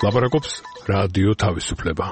ლაპარაკობს რადიო თავისუფლება.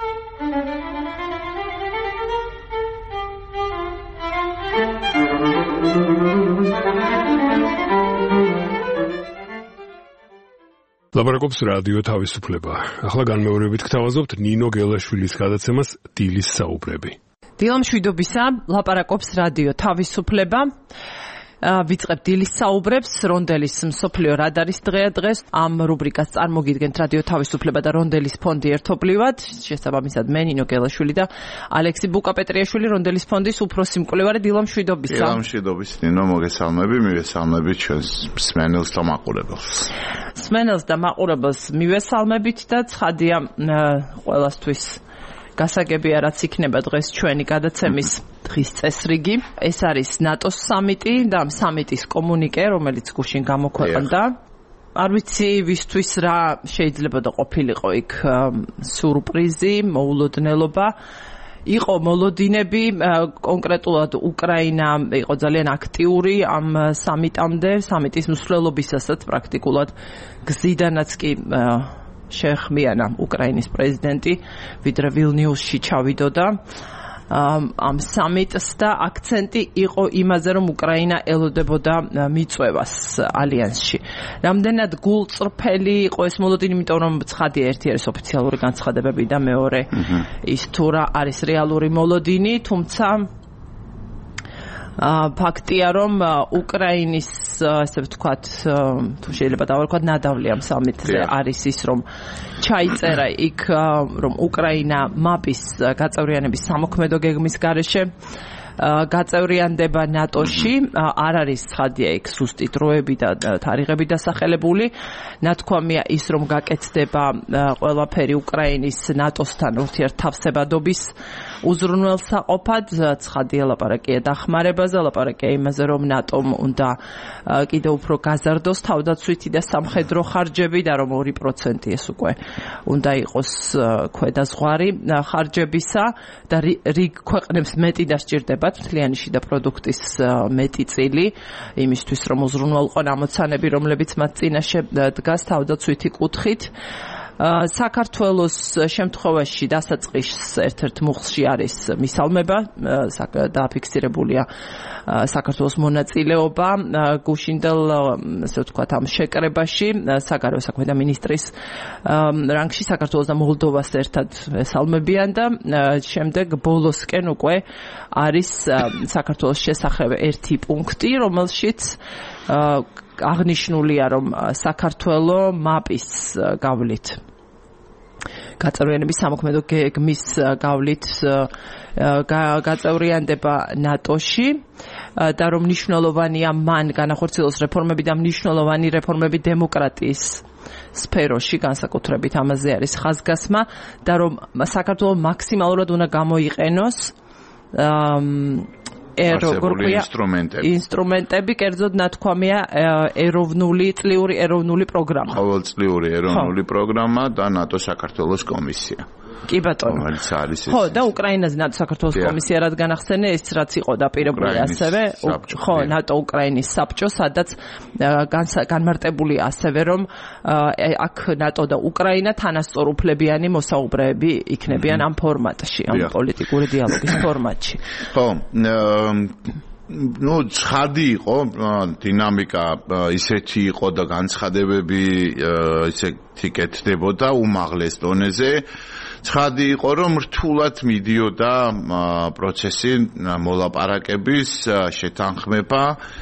ლაპარაკობს რადიო თავისუფლება. ახლა განმეორებით გთავაზობთ ნინო გელაშვილის გადაცემას დილის საუბრები. დილამშვიდობისა, ლაპარაკობს რადიო თავისუფლება. ვიწყებთ დილის საუბრებს, რონდელის მსოფლიო რადარის დღეს. ამ რუბრიკას წარმოგიდგენთ რადიო თავისუფლება და რონდელის ფონდი ერთობლივად. შესაბამისად მე ნინო გელაშვილი და ალექსი ბუკაპეტრიაშვილი, რონდელის ფონდის უფროსი მკვლევარი. დილამშვიდობისა. დილამშვიდობის ნინო, მოგესალმები, მივესალმებით ჩვენს მსმენელს და მაყურებელს. მსმენელს და მაყურებელს მივესალმებით და ცხადია ყველასთვის გასაგებია რაც იქნება დღეს ჩვენი გადაცემის დღის წესრიგი. ეს არის ნატოს სამიტი და ამ სამიტის კომუნიკე, რომელიც გუშინ გამოქვეყნდა. არ ვიცი ვისთვის რა შეიძლება და ყოფილიყო იქ სურპრიზი, მოულოდნელობა. იყო მოლოდინები, კონკრეტულად უკრაინა იყო ძალიან აქტიური ამ სამიტამდე, სამიტის მსვლელობისასაც პრაქტიკულად გზიდანაც კი შეეხმიანა უკრაინის პრეზიდენტი, ვიდრე ვილნიუსში ჩავიდოდა ამ სამიტს და აქცენტი იყო იმაზე, რომ უკრაინა ელოდებოდა მიწვევას ალიანსში. რამდენად გულწრფელი იყო ეს მოლოდინი, იმიტომ რომ ცხადია, ერთი არის ოფიციალური განცხადებები და მეორე ის თუ რა არის რეალური მოლოდინი, თუმცა ფაქტია, რომ უკრაინის, ასე ვთქვათ, თუ შეიძლება დავარქვათ, ნადავლი ამ სამიტზე არის ის, რომ ჩაიწერა იქ, რომ უკრაინა მაპის გაწევრიანების სამოქმედო გეგმის გარეშე გაწევრიანდება ნატოში, არ არის ცხადია იქ ზუსტი დროები და თარიღები დასახელებული. ნათქვამია ის, რომ გაკეთდება ყველაფერი უკრაინის ნატოსთან ურთიერთთავსებადობის უზრუნველსაყოფად. ცხადია ლაპარაკია დახმარებაზე, ლაპარაკია იმაზე, რომ ნატომ უნდა კიდევ უფრო გაზარდოს თავდაცვითი და სამხედრო ხარჯები და რომ 2% ეს უკვე უნდა იყოს ქვედაზღვარი ხარჯებისა და რიგ ქვეყნებს მეტი დასჭირდებათ მთლიანი შიდა პროდუქტის მეტი წილი იმისთვის, რომ უზრუნველყონ ამოცანები, რომლებიც მათ წინაშე დგას თავდაცვითი კუთხით. საქართველოს შემთხვევაში დასაწყის ერთ-ერთ მუხლში არის მისალმება, დააფიქსირებულია საქართველოს მონაწილეობა გუშინდელ, ასე ვთქვათ, ამ შეკრებაში საგარეო საქმეთა მინისტრის რანგში საქართველოს და მოლდოვას ერთად ესალმებიან და შემდეგ ბოლოსკენ უკვე არის საქართველოს შესახებ ერთი პუნქტი, რომელშიც აღნიშნულია, რომ საქართველო მაპის გავლით გაწევრიანების სამოქმედო გეგმის გავლით გაწევრიანდება ნატოში და რომ მნიშვნელოვანია მან განახორციელოს რეფორმები და მნიშვნელოვანი რეფორმები დემოკრატიის სფეროში, განსაკუთრებით ამაზე არის ხაზგასმა და რომ საქართველო მაქსიმალურად უნდა გამოიყენოს ინსტრუმენტები, კერძოდ ნათქვამია წლიური ეროვნული პროგრამა. ყოველწლიური ეროვნული პროგრამა და ნატო საქართველოს კომისია. კი ბატონო. ხო, და უკრაინაზე ნატო საქართველოს კომისია რადგან ახსენე, ეს რაც იყო დაპირებული ასევე, ხო, ნატო უკრაინის საბჭო, სადაც განმარტებული ასევე, რომ აქ ნატო და უკრაინა თანასწორ უფლებიანი მოსაუბრეები იქნებიან ამ ფორმატში, ამ პოლიტიკური დიალოგის ფორმატში. ხო, ცხადი იყო, დინამიკა ისეთი იყო და განცხადებები ისეთი კეთდებოდა უმაღლეს დონეზე. ცხადი იყო, რომ რთულად მიდიოდა პროცესი მოლაპარაკების შეთანხმება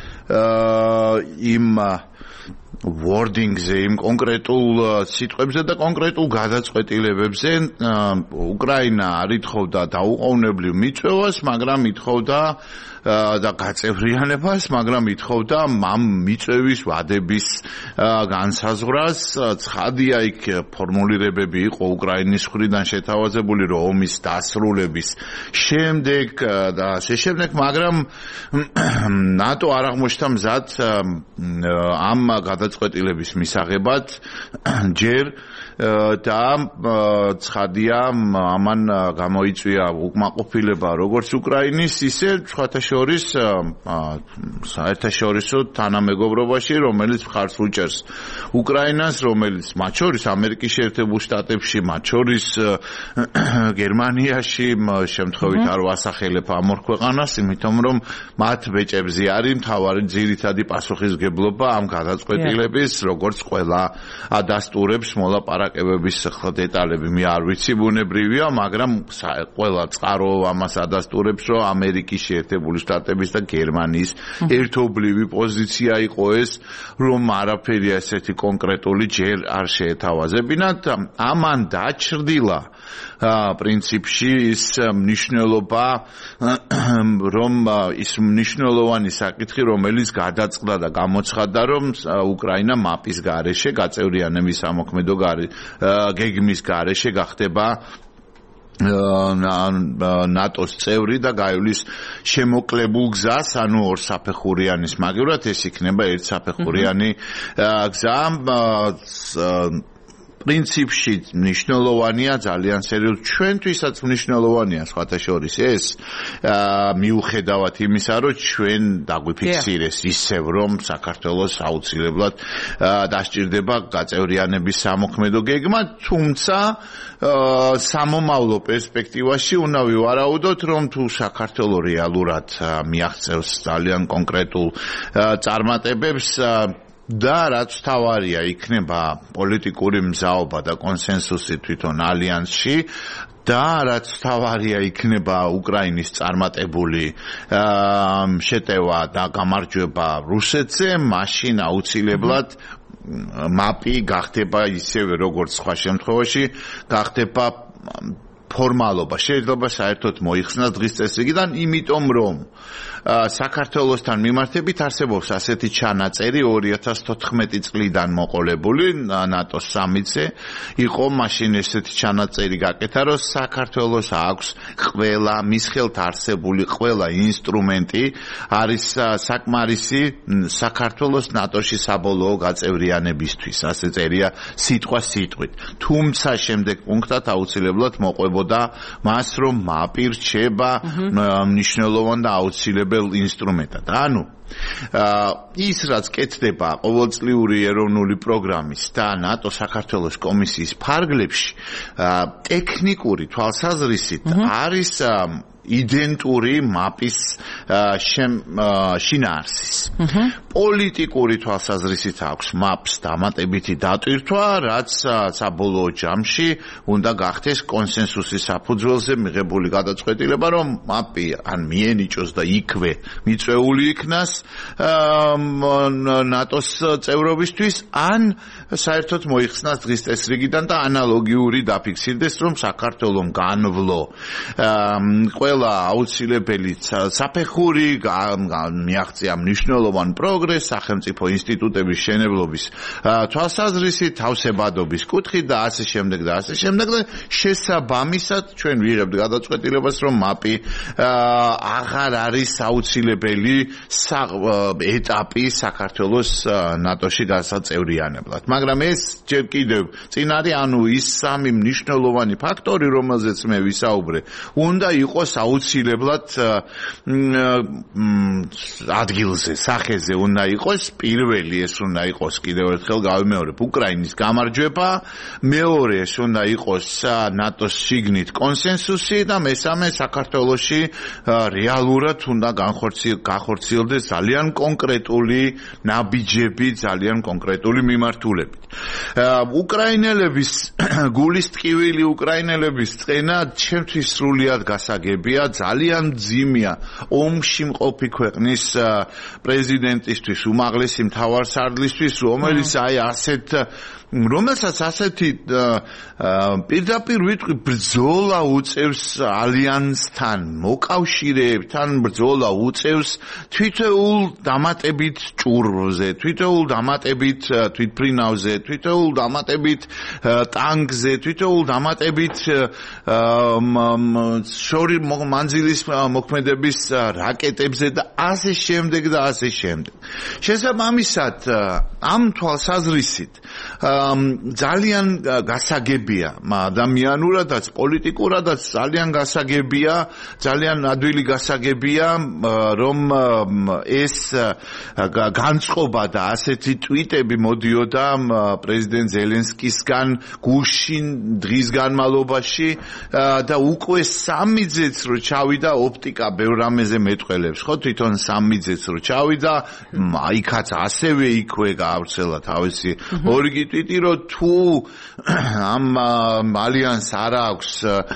იმ wording-ზე, იმ კონკრეტულ სიტყვებზე და კონკრეტულ გადაწყვეტილებებზე. უკრაინა არ ითხოვდა დაუყოვნებლივ მიწვევას, მაგრამ ითხოვდა და გაწევრიანებას, მაგრამ ითხოვდა ამ მიწვევის ვადების განსაზღვრას. ცხადია იქ ფორმულირებები იყო უკრაინის მხრიდან შეთავაზებული, რომ ომის დასრულების შემდეგ და ასე შემდეგ, მაგრამ ნატო არ აღმოჩნდა მზად ამ გადაწყვეტილების მისაღებად ჯერ და ცხადია ამან გამოიწვია უკმაყოფილება როგორც უკრაინის, ისე სხვათა შორის საერთაშორისო თანამეგობრობაში, რომელიც მხარს უჭერს უკრაინას, რომელიც მათ შორის ამერიკის შეერთებულ შტატებში, მათ შორის გერმანიაში, შემთხვევით არ ვასახელებ ამ ორ ქვეყანას, იმიტომ რომ მათ ბეჭებზე არის მთავარი ძირითადი პასუხისმგებლობა ამ გადაწყვეტილების, როგორც ყველა ადასტურებს მოლაპარაკებების დეტალები მე არ ვიცი, ბუნებრივია, მაგრამ ყველა წყარო ამას ადასტურებს, რომ ამერიკის შეერთებული შტატების და გერმანიის ერთობლივი პოზიცია იყო ეს, რომ არაფერი ასეთი კონკრეტული ჯერ არ შეეთავაზებინათ. ამან დაჩრდილა პრინციპში ის მნიშვნელობა, რომ ის მნიშვნელოვანი საკითხი, რომელიც გადაწყდა და გამოცხადდა, რომ უკრაინა მაპის გარეშე, გაწევრიანების სამოქმედო გეგმის გარეშე გახდება ნატოს წევრი და გაივლის შემოკლებულ გზას, ანუ ორსაფეხურიანის მაგივრად ეს იქნება ერთსაფეხურიანი გზა. პრინციპში მნიშვნელოვანია ძალიან სერიოზულად, ჩვენთვისაც მნიშვნელოვანია სხვათა შორის ეს, მიუხედავად იმისა, რომ ჩვენ დაგვიფიქსირეს ისევ, რომ საქართველოს აუცილებლად დასჭირდება გაწევრიანების სამოქმედო გეგმა, თუმცა სამომავლო პერსპექტივაში უნდა ვივარაუდოთ, რომ თუ საქართველო რეალურად მიაღწევს ძალიან კონკრეტულ წარმატებებს და რაც თავარია იქნება პოლიტიკური მზაობა და კონსენსუსი თვითონ ალიანსში და რაც თავარია იქნება უკრაინის წარმატებული შეტევა და გამარჯვება რუსეთზე, მაშინ აუცილებლად მაპი გახდება ისევე როგორც სხვა შემთხვევაში გახდება ფორმალობა. შეიძლება საერთოდ მოიხსნას დღის წესრიგიდან, იმიტომ რომ საქართველოსთან მიმართებით არსებობს ასეთი ჩანაწერი 2014 წლიდან მოყოლებული ნატოს სამიტზე იყო მაშინ ესეთი ჩანაწერი გაკეთა, რომ საქართველოს აქვს ყველა მის ხელთ არსებული ყველა ინსტრუმენტი არის საკმარისი საქართველოს ნატოში საბოლოო გაწევრიანებისთვის, ასე წერია სიტყვა სიტყვით. თუმცა შემდეგ პუნქტად აუცილებლად მოყვებოდა მას, რომ მაპი რჩება მნიშვნელოვან და აუცილებელ ინსტრუმენტად. ანუ ის რაც კეთდება ყოველწლიური ეროვნული პროგრამის და ნატო საქართველოს კომისიის ფარგლებში ტექნიკური თვალსაზრისით არის იდენტური მაპის შინაარსის. პოლიტიკური თვალსაზრისით აქვს მაპს დამატებითი დატვირთვა, რაც საბოლოო ჯამში უნდა გახდეს კონსენსუსის საფუძველზე მიღებული გადაწყვეტილება, რომ მაპი ან მიენიჭოს და იქვე მიწვეული იქნას ნატოს წევრობისთვის, ან საერთოდ მოიხსნას დღის წესრიგიდან და ანალოგიური დაფიქსირდეს, რომ საქართველომ განვლო ყველა აუცილებელი საფეხური, მიაღწია მნიშვნელოვან პროგრესს სახელმწიფო ინსტიტუტების შენებლობის თვალსაზრისით, თავსებადობის კუთხით და ასე შემდეგ და ასე შემდეგ და შესაბამისად ჩვენ ვიღებთ გადაწყვეტილებას, რომ მაპი აღარ არის აუცილებელი ეტაპი საქართველოს ნატოში გასაწევრიანებლად. მაგრამ ეს ჯერ კიდევ წინ არის, ანუ ის სამი მნიშვნელოვანი ფაქტორი, რომელზეც მე ვისაუბრე, უნდა იყოს აუცილებლად ადგილზე, სახეზე უნდა იყოს. პირველი ეს უნდა იყოს, კიდევ ერთხელ გავიმეორებ, უკრაინის გამარჯვება, მეორე ეს უნდა იყოს ნატოს შიგნით კონსენსუსი და მესამე საქართველოში რეალურად უნდა განხორციელდეს ძალიან კონკრეტული ნაბიჯები, ძალიან კონკრეტული მიმართულებით. უკრაინელების გულის ტკივილი, უკრაინელების წენა ჩემთვის სრულიად გასაგებია, ძალიან მძიმეა ომში მყოფი ქვეყნის პრეზიდენტისთვის, უმაღლესი მთავარსარდლისთვის, რომელიც აი ასეთ რომელსაც ასეთი პირდაპირ ვიტყვი ბრძოლა უწევს ალიანსთან, მოკავშირეებთან ბრძოლა უწევს თვითეულ დამატებით ჭურვზე, თვითეულ დამატებით თვითფრინავზე, თვითეულ დამატებით ტანკზე, თვითეულ დამატებით შორი მანძილის მოქმედების რაკეტებზე და ასე შემდეგ და ასე შემდეგ. შესაბამისად, ამ თვალსაზრისით ძალიან გასაგებია ადამიანურადაც, პოლიტიკურადაც ძალიან გასაგებია, ძალიან ადვილი გასაგებია, რომ ეს განწყობა და ასეთი ტვიტები მოდიოდა პრეზიდენტ ზელენსკისგან გუშინ დღის განმავლობაში და უკვე სამიძეც რო ჩავიდა ოპტიკა ბევრ რამეზე მეტყველებს, ხო, თვითონ სამიძეც რო ჩავიდა, იქაც ასევე იქვე გაავრცელა თავისი ორიგი ტვიტი, რომ თუ ამ ალიანს არ აქვს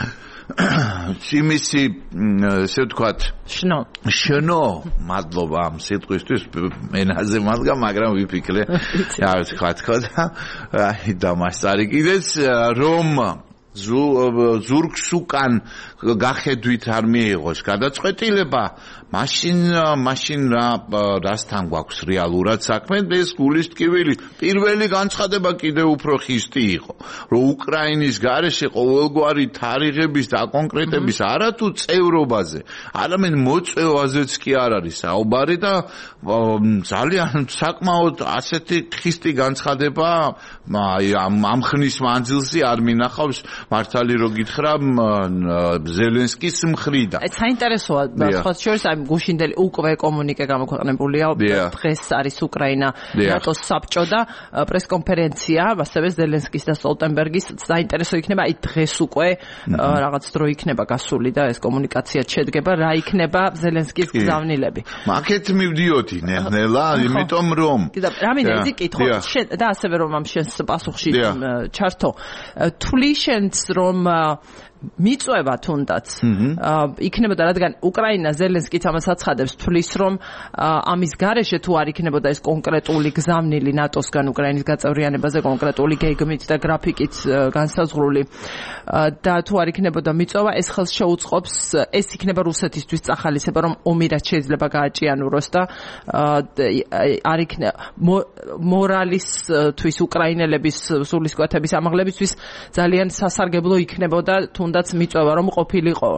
იმისი, ესე ვთქვათ, შნო, მადლობა ამ სიტყვისთვის, ენაზე მადგა, მაგრამ ვიფიქრე, რა ვთქვათ, ხო და დამასწარი კიდეც, რომ ზურგს უკან გახედვით არ მიიღოს გადაწყვეტილება, მაშინ რასთან გვაქვს რეალურად საქმე, ეს გულისტკივილი. პირველი განცხადება კიდევ უფრო ხისტი იყო, რომ უკრაინის გარეშე ყოველგვარი თარიღების დაკონკრეტების არათუ წევრობაზე, არამედ მოწვევაზეც კი არ არის საუბარი და ძალიან საკმაოდ ასეთი ხისტი განცხადება ამ ხნის მანძილზე არ მინახავს მართალი რო გითხრა ზელენსკის მხრიდან. საინტერესოა, სხვა შორის აი გუშინდელი უკვე კომუნიკე გამოქვეყნებულია, დღეს არის უკრაინა ნატოს საბჭო და პრესკონფერენცია, ასევე ზელენსკის და სტოლტენბერგის. საინტერესო იქნება, აი დღეს უკვე რაღაც დრო იქნება გასული და ეს კომუნიკაცია შედგება, რა იქნება ზელენსკის გზავნილები. მაგეთ მივდიოდი ნელა, იმიტომ რომ რამინდა ისი კითხო და ასევე რომ ამ შენს პასუხში ჩართო. თვლი შენს რომ მიწვევა თუნდაც იქნებოდა, რადგან უკრაინა ზელენსკიც ამას აცხადებს, თვლის რომ ამის გარეშე თუ არ იქნებოდა ეს კონკრეტული გზავნილი ნატოსგან უკრაინის გაწევრიანებაზე, კონკრეტული გეგმით და გრაფიკით განსაზღვრული და თუ არ იქნებოდა მიწვევა, ეს ხელს შეუწყობს, ეს იქნება რუსეთისთვის წახალისება, რომ ომი რაც შეიძლება გააჭიანუროს და არ იქნება მორალისთვის უკრაინელების სულისკვეთების ამაღლებისთვის ძალიან სასარგებლო იქნებოდა თუნდაც მიწვევა რომ ყოფილიყო.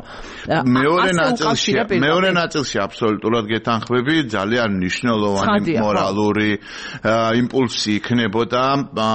მეორე ნაწილში აბსოლუტურად გეთანხმები, ძალიან მნიშვნელოვანი მორალური იმპულსი იქნებოდა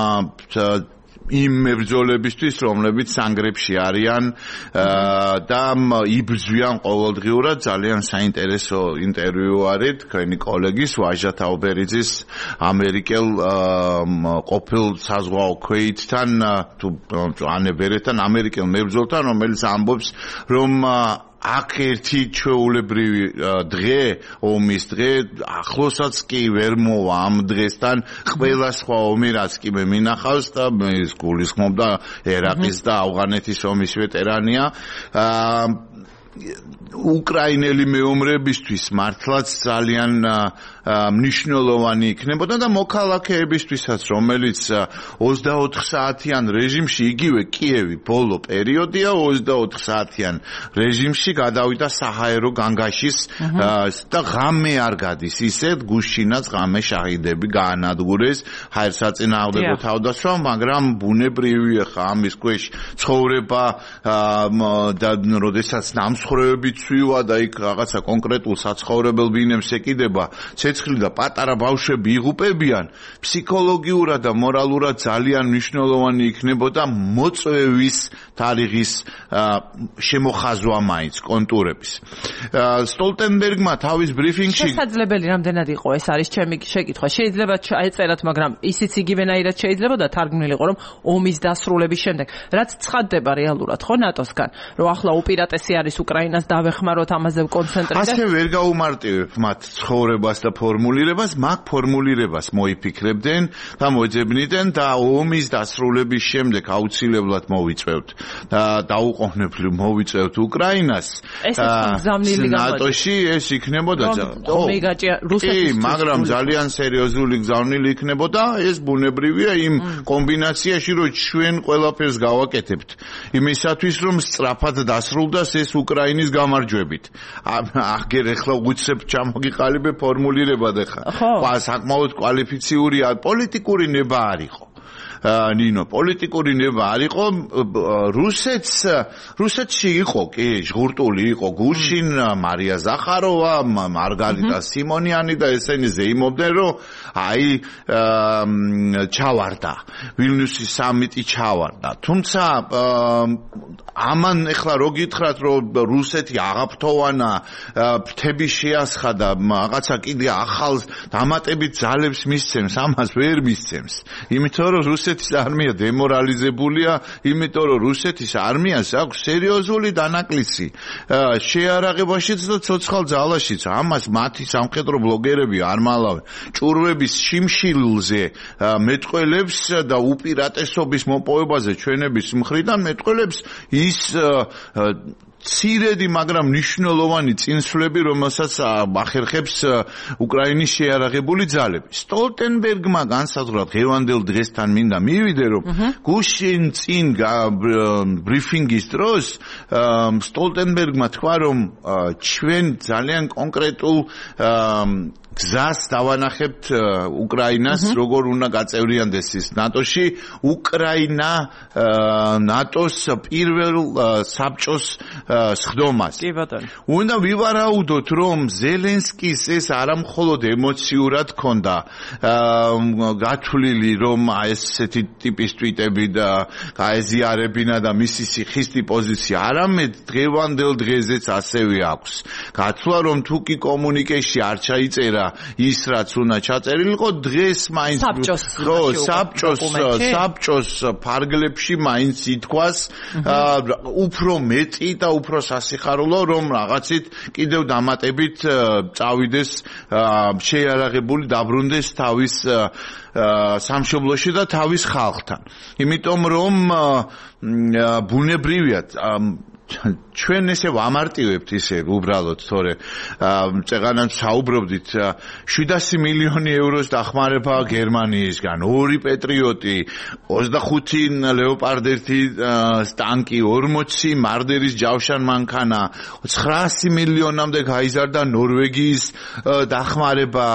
იმ მებრძოლებისთვის, რომლებიც სანგრებში არიან და იბრძვიან ყოველდღიურად. ძალიან საინტერესო ინტერვიუ არის თქვენი კოლეგის ვაჟა თაუბერიძის ამერიკელ ყოფილ საზღვაო ქვეითთან თუ ანებერეთთან, ამერიკელ მებრძოლთან, რომელიც ამბობს, რომ აქ ერთი ჩვეულებრივი დღე, ომის დღე, ახლოსაც კი ვერ მოვა ამ დღესთან, ყველა სხვა ომი რაც კი მე მინახავს და ეს გულისხმობდა ერაყის და ავღანეთის ომის ვეტერანია. უკრაინელი მეომრებისთვის მართლაც ძალიან მნიშვნელოვანი იქნებოდა და მოქალაქეებისთვისაც, რომელიც 24 საათიან რეჟიმში, იგივე კიევი ბოლო პერიოდია, 24 საათიან რეჟიმში გადავიდა საჰაერო განგაშის და ღამე არ გადის, ისეთ გუშინაც ღამე შაჰიდები გაანადგურეს ჰაერსაწინააღმდეგო თავდასხმა, მაგრამ ბუნებრივია ხა ამის ქვეშ ცხოვრება და როდესაც ნამსხვრევები ცვივა და იქ რაღაცა კონკრეტულ საცხოვრებელ ბინებს ეკიდება, ცეცხლი და პატარა ბავშვები იღუპებიან, ფსიქოლოგიურად და მორალურად ძალიან მნიშვნელოვანი იქნებოდა მოწვევის თარიღის შემოხაზვა მაინც კონტურების. სტოლტენბერგმა თავის ბრიფინგში შესაძლებელი რამდენად იყო, ეს არის ჩემი შეკითხვა. შეიძლება ჩაეწერათ, მაგრამ ისიც იგივენაირად შეიძლება და თარგმნილიყო, რომ ომის დასრულების შემდეგ, რაც ცხადდება რეალურად, ხო ნატოსგან, რომ ახლა უპირატესი არის უკრაინას დავეხმაროთ, ამაზე ვკონცენტრირდეთ. ასე ვერ გაუმარტივებ მათ ცხოვრებას და ფორმულირებას, მაგ ფორმულირებას მოიფიქრებდნენ და მოძებნიდნენ და ომის დასრულების შემდეგ აუცილებლად მოვიწევთ და მოვიწევთ უკრაინას. ნატოში ეს იქნებოდა რუსეთის მაგრამ ძალიან სერიოზული გზავნილი იქნებოდა ეს ბუნებრივია იმ კომბინაციაში რომ ჩვენ ყველაფერს გავაკეთებთ იმისათვის რომ სწრაფად დასრულდეს ეს უკრაინის გამარჯვებით. აღგერ ახლა უცებ ჩამოგიყალიბე ფორმულირებად ახლა. საკმაოდ კვალიფიციური პოლიტიკური ნება არ იყო. ნინო პოლიტიკური ნება არ იყო რუსეთში იყო კი ჟღურტული იყო გუშინ მარია ზახაროვა მარგარიტა სიმონიანი და ესენი ზეიმობდნენ რომ აი ჩავარდა ვილნიუსის სამიტი ჩავარდა თუმცა ამან ეხლა რო გითხრათ რომ რუსეთი აღაფრთოვანა ფრთები შეასხადა რაღაცა კიდე ახალ დამატებით ძალებს მისცემს ამას ვერ მისცემს იმიტომ რომ რუსეთის არმია დემორალიზებულია, იმიტომ რომ რუსეთის არმიას აქვს სერიოზული დანაკლისი შეარაღებაშიც და ცოცხალ ძალაშიც. ამას მათი სამხედრო ბლოგერები არ მალავენ. ჭურვების შიმშილზე მეტყველებს და უპირატესობის მოპოვებაზე ჩვენების მხრიდან მეტყველებს ის ცირედი, მაგრამ მნიშვნელოვანი წინსვლები, რომელსაც ახერხებს უკრაინის შეიარაღებული ძალები. სტოლტენბერგმა განსაზღვრა ღევანდელ დღესთან მინდა მივიდე, რომ გუშინ წინ ბრიფინგის დროს სტოლტენბერგმა თქვა, რომ ჩვენ ძალიან კონკრეტულ გზას დავანახებთ უკრაინას, როგორ უნდა გაწევრიანდეს ის ნატოში. უკრაინა ნატოს პირველ საბჭოს სხდომას. უნდა ვივარაუდოთ, რომ ზელენსკის ეს არამხოლოდ ემოციურად ქონდა გათვლილი, რომ ესეთი ტიპის ტვიტები და გაეზიარებინა და მისი სიხისტი პოზიცია, არამედ დღევანდელ დღეზეც ასევე აქვს. გათვლა, რომ თუ კი კომუნიკეში არ ჩაიწერა ის რაც უნდა ჩაწერილიყო დღეს მაინც საბჭოს ფარგლებში მაინც ითქვას უფრო მეტი და უფრო სასიხარულო რომ რაღაცით კიდევ დამატებით წავიდეს შეიარაღებული დაბრუნდეს თავის სამშობლოში და თავის ხალხთან იმიტომ რომ ბუნებრივია ჩვენ ესე ვამარტივებთ ისე უბრალოდ თორე წეღანან საუბრობდით 700 მილიონი ევროს დახმარება გერმანიისგან 2 პეტრიოტი 25 ლეოპარდ 1 ტანკი 40 მარდერის ჯავშან მანქანა 900 მილიონამდე გაიზარდა ნორვეგიის დახმარება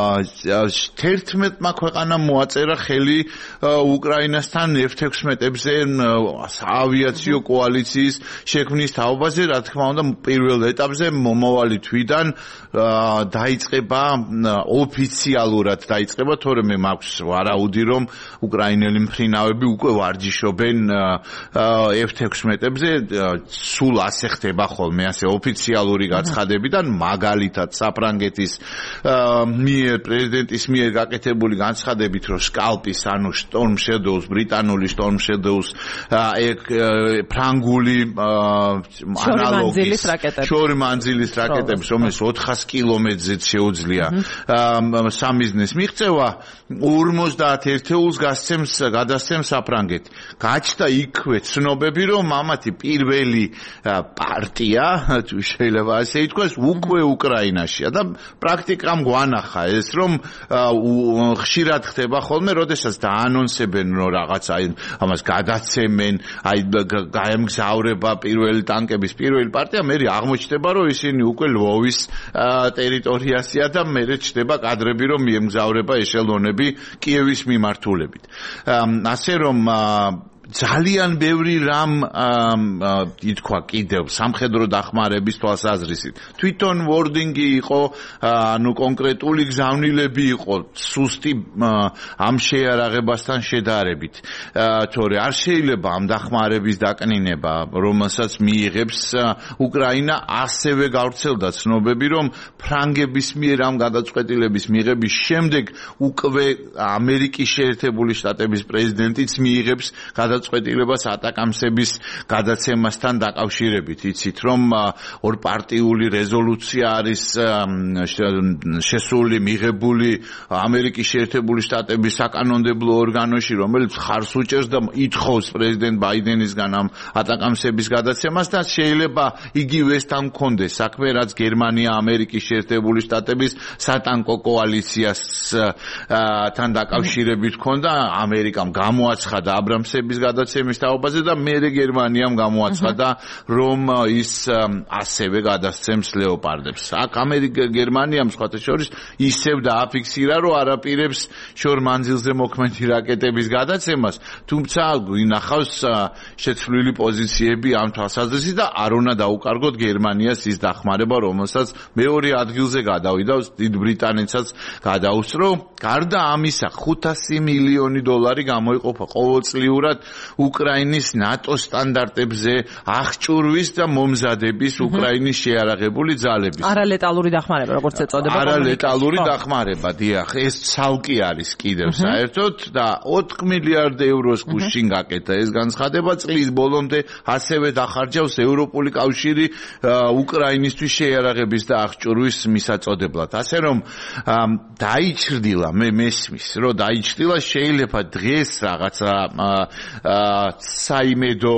11-მა ქვეყანამ მოაწერა ხელი უკრაინასთან F-16-ებზე ავიაციო კოალიციის შექმნის თაობაზე, რა თქმა უნდა, პირველ ეტაპზე მომავალი თვიდან დაიწყება ოფიციალურად დაიწყება, თორემ მაქვს ვარაუდი, რომ უკრაინელი მფრინავები უკვე ვარჯიშობენ F-16-ებზე, სულ ასე ხდება ხოლმე, ასე ოფიციალური გაცხადებიდან, მაგალითად საფრანგეთის პრეზიდენტის მიერ გაკეთებული განცხადებით, რომ სკალპის, ანუ Storm Shadows, ბრიტანული Storm Shadows, ფრანგული შორი მანძილის რაკეტებს, რომელიც 400 კილომეტრზეც შეუძლია სამიზნეს მიღწევა, 51 ერთეულს გადასცემს საფრანგეთი. გაჩნდა იქვე ცნობები, რომ ამათი პირველი პარტია, თუ შეიძლება ასე ითქვას, უკვე უკრაინაშია და პრაქტიკამ გვანახა ეს, რომ ხშირად ხდება ხოლმე, როდესაც დაანონსებენ, რომ რაღაცა ამას გადაცემენ, აი გაემგზავრება პირველი ტანკების პირველი პარტია, მე აღმოჩნდება, რომ ისინი უკვე ლვოვის ტერიტორიაშია და მე ჩნდება კადრები, რომ მიემგზავრება ეშელონები კიევის მიმართულებით. ასე რომ ძალიან ბევრი რამ ითქვა კიდევ სამხედრო დახმარების თვალსაზრისით. თვითონ ვორდინგი იყო, ანუ კონკრეტული გზავნილები იყო სუსტი ამ შეიარაღებასთან შედარებით. თორე არ შეიძლება ამ დახმარების დაკნინება, რომელსაც მიიღებს უკრაინა, ასევე გავრცელდა ცნობები, რომ ფრანგების მიერ ამ გადაწყვეტილების მიღების შემდეგ უკვე ამერიკის შეერთებული შტატების პრეზიდენტიც მიიღებს გადაწყვეტილებას ატაკამსების გადაცემასთან დაკავშირებით. იცით, რომ ორპარტიული რეზოლუცია არის შესული, მიღებული ამერიკის შეერთებული შტატების საკანონმდებლო ორგანოში, რომელიც ხარს უჭერს და ითხოვს პრეზიდენტ ბაიდენისგან ამ ატაკამსების გადაცემას და შეიძლება იგივე ეს თან მქონდეს საქმე, რაც გერმანია ამერიკის შეერთებული შტატების სატანკო კოალიციასთან დაკავშირებით ქონდა. ამერიკამ გამოაცხადა აბრამსების გადაცემის თაობაზე და მერე გერმანიამ გამოაცხადა, რომ ის ასევე გადასცემს ლეოპარდებს. აქ გერმანიამ სხვათა შორის ისევ დააფიქსირა, რომ არაპირებს შორ მანძილზე მოქმედი რაკეტების გადაცემას, თუმცა ინახავს შეცვლილი პოზიციები ამ თვალსაზრისით და არ უნდა დაუკარგოთ გერმანიას ის დახმარება, რომელსაც მეორე ადგილზე გადავიდა, დიდ ბრიტანეთსაც გადაუსწრო. გარდა ამისა, 500 მილიონი დოლარი გამოიყოფა ყოველწლიურად უკრაინის ნატოს სტანდარტებზე აღჭურვის და მომზადების უკრაინის შეიარაღებული ძალების. არალეტალური დახმარება, როგორც ეწოდება. არალეტალური დახმარება, დიახ, ეს ცალკე არის კიდევ საერთოდ და 4 მილიარდ ევროს გუშინ გაკეთა ეს განცხადება. წლის ბოლომდე ასევე დახარჯავს ევროპული კავშირი უკრაინისთვის შეიარაღების და აღჭურვის მისაწოდებლად. ასე რომ დაიჩრდილა, მე მესმის, რომ დაიჩრდილა, შეიძლება დღეს რაღაცა საიმედო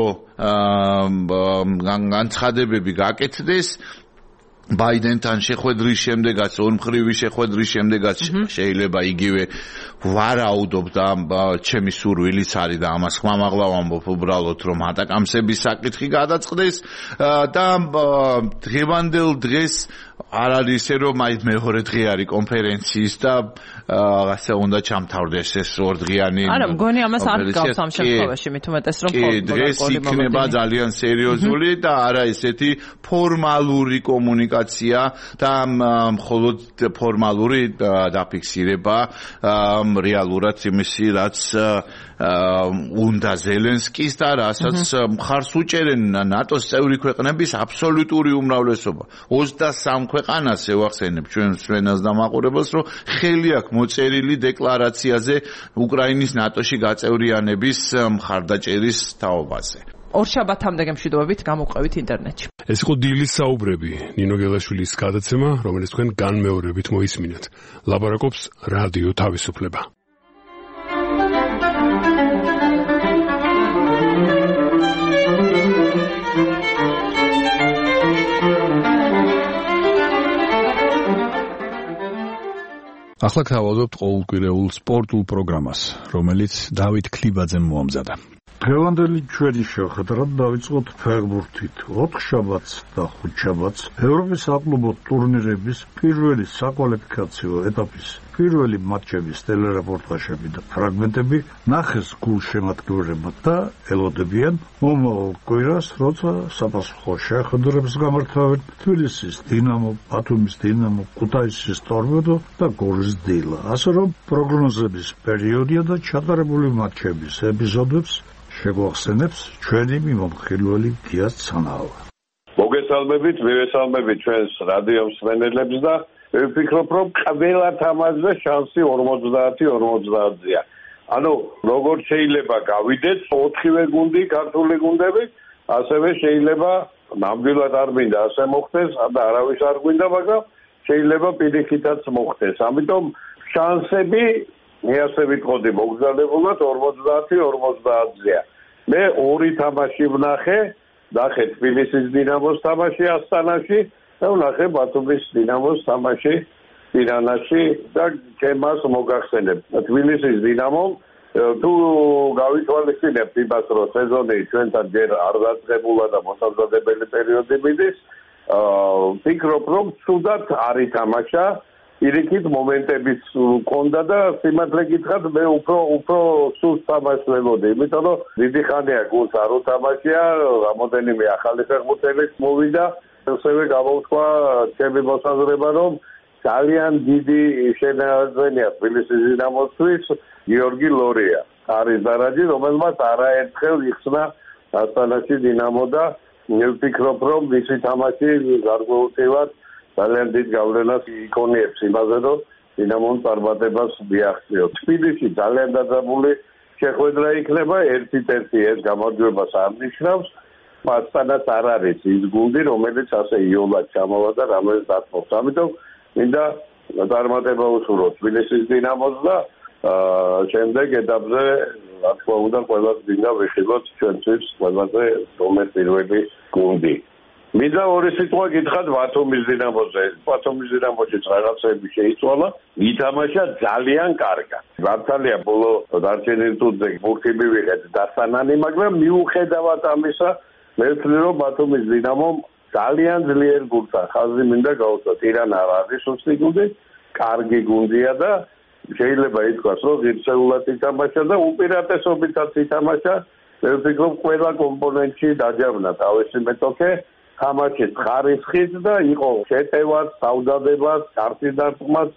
განცხადებები გაკეთდეს ბაიდენთან შეხვედრის შემდეგაც, ორმხრივი შეხვედრის შემდეგაც შეიძლება იგივე ვარაუდობ და ჩემი სურვილიც არის და ამას ხმამაღლა ვამბობ უბრალოდ, რომ ატაკამსების საკითხი გადაწყდეს და დღევანდელ დღეს არ არის ისე, რომ მეორე დღე არის კონფერენციის და ასე უნდა ჩამთავრდეს ეს ორდღიანი. არა, მგონი ამას არ გავს ამ შემთხვევაში, მით უმეტეს რომ დღეს იქნება ძალიან სერიოზული და არა ესეთი ფორმალური კომუნიკაცია და მხოლოდ ფორმალური დაფიქსირება რეალურად იმისი, რაც უნდა ზელენსკის და რასაც მხარს უჭერენ ნატოს წევრი ქვეყნების აბსოლუტური უმრავლესობა. 23 ქვეყანას ევახსენებ ჩვენ სვენას და მაყურებელს, რომ ხელი აქვს მოწერილი დეკლარაციაზე უკრაინის ნატოში გაწევრიანების მხარდაჭერის თაობაზე. ორშაბათამდე გემშვიდობებით გამოყვებით ინტერნეტში. ეს იყო დილის საუბრები, ნინო გელაშვილის გადაცემა, რომელიც თქვენ განმეორებით მოისმინეთ. ლაპარაკობს რადიო თავისუფლება. ახლა გავავლებთ ყოველკვირეულ სპორტულ პროგრამას, რომელიც დავით ქლიბაძემ მოამზადა. დღევანდელი ჩვენი შეხვედრა დავიწყოთ ფეხბურთით. 4 შაბათს და 5 შაბათს ევროპის საკლუბო ტურნირების პირველი საკვალიფიკაციო ეტაპის პირველი მატჩების ტელერეპორტაჟები და ფრაგმენტები ნახეს გულშემატკივრებმა და ელოდებიან მომავალ კვირას, როცა საპასუხო შეხვედრებს გამართავენ თბილისის დინამო, ბათუმის დინამო, ქუთაისის ტორპედო და გორის დილა. ასე რომ პროგნოზების პერიოდია და ჩატარებული მატჩების ეპიზოდებს შეგვახსენებს ჩვენი მიმომხილველი გია ცანავა. მოგესალმებით, მივესალმებით ჩვენს რადიო მსმენელებს და ვფიქრობ, რომ ყველა თამაშზე შანსი 50-50-ია. ანუ როგორც შეიძლება გავიდეთ 4-ვე გუნდი, ქართული გუნდები, ასევე შეიძლება ნამდვილად არ მინდა ასე მოხდეს და არავის არ გვინდა, მაგრამ შეიძლება პირიქითაც მოხდეს. ამიტომ შანსები მე ასე ვიტყოდი მოგზაურობულად 50-50-ია. მე ორი თამაში ვნახე, ნახე თბილისის დინამოს თამაში ასტანაში და ვნახე ბათუმის დინამოს თამაში ტირანაში და ჩემს მოგახსენებ. თბილისის დინამომ თუ გავითვალისწინებთ იმას, რომ სეზონი ჩვენთან ჯერ არ დაწყებულა და მოსამზადებელი პერიოდი მიდის, ვფიქრობ, რომ ცუდად არ ითამაშა. პირიქით მომენტებიც ჰქონდა და სიმართლე გითხრათ მე უფრო სულს თამაშს ველოდი, იმიტომ რომ დიდი ხანია გულს არ უთამაშია, რამოდენიმე ახალი ფეხბურთელიც მოვიდა, ასევე გამოვთქვა ჩემი მოსაზრება, რომ ძალიან დიდი შენაძენია თბილისის დინამოსთვის გიორგი ლორია. არის დარაჯი, რომელმაც არაერთხელ იხსნა ასტანაში დინამო და ვფიქრობ, რომ მისი თამაში გარკვეულწილად ძალიან დიდ გავლენას იქონიებს იმაზე, რომ დინამომ წარმატებას მიაღწიო. თბილისში ძალიან დაძაბული შეხვედრა იქნება ერთ-ერთი ეს გამარჯვებას არ ნიშნავს მასთანაც არ არის ის გუნდი რომელიც ასე იოლად ჩამოვა და რომელიც დათმობს ამიტომ მინდა წარმატება უსურვოთ თბილისის დინამოს და შემდეგ ეტაპზე რა თქმა უნდა ყველას მინდა ვიხილოთ ჩვენთვის ყველაზე რომელი პირველი გუნდი მინდა ორი სიტყვა გითხრათ ბათუმის დინამოზე ბათუმის დინამოშიც რაღაცები შეიცვალა ითამაშა ძალიან კარგად მართალია ბოლო დარჩენილ ტურზე ბურთი მივიღეთ დასანანი მაგრამ მიუხედავად ამისა მე ვთვლი რომ ბათუმის დინამომ ძალიან ძლიერ გუნდს ხაზი მინდა გაუწვა ტირანა არ არის სუსტი გუნდი კარგი გუნდია და შეიძლება ითქვას რომ ღირსეულად ითამაშა და უპირატესობითაც ითამაშა მე ვფიქრობ ყველა კომპონენტში დაჯავნა თავისი მეტოქე თამაშის ხარისხით და იყო შეტევაც, საუდადებაც, კარტის დარტყმაც,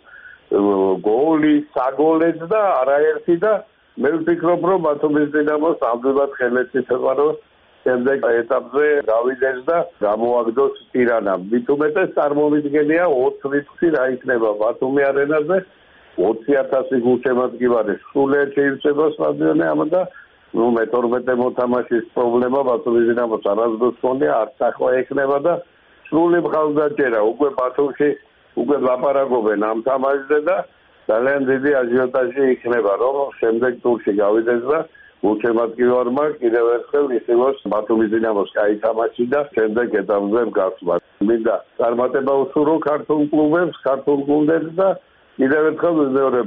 გოლი, საგოლეც და არაერთი და მე ვფიქრობ რომ ბათუმის დინამოს ამბებად ხელით იწევა რომ შემდეგ ეტაპზე გავიდეს და გამოაგდოს ტირანამ. მით უმეტეს წარმომიდგენია 20 რიცხვი რა იქნება ბათუმი არენაზე 20,000 გულშემატკივარი სრულიად შეივსება სტადიონი ამა და მე-12 მოთამაშის პრობლემა ბათუმის დინამოს არასდროს ჰქონია არც ახლა ექნება და სრული მხარდაჭერა უკვე ბათუმში უკვე ლაპარაკობენ ამ თამაშზე და ძალიან დიდი აჟიოტაჟი იქნება რომ შემდეგ ტურში გავიდეს და გულშემატკივარმა კიდევ ერთხელ ისევოს ბათუმის დინამოს კაი თამაში და შემდეგ ეტაპზე გასვლა. მინდა წარმატება უსურვო ქართულ კლუბებს, ქართულ გუნდებს და კიდევ ერთხელ ვიმეორებ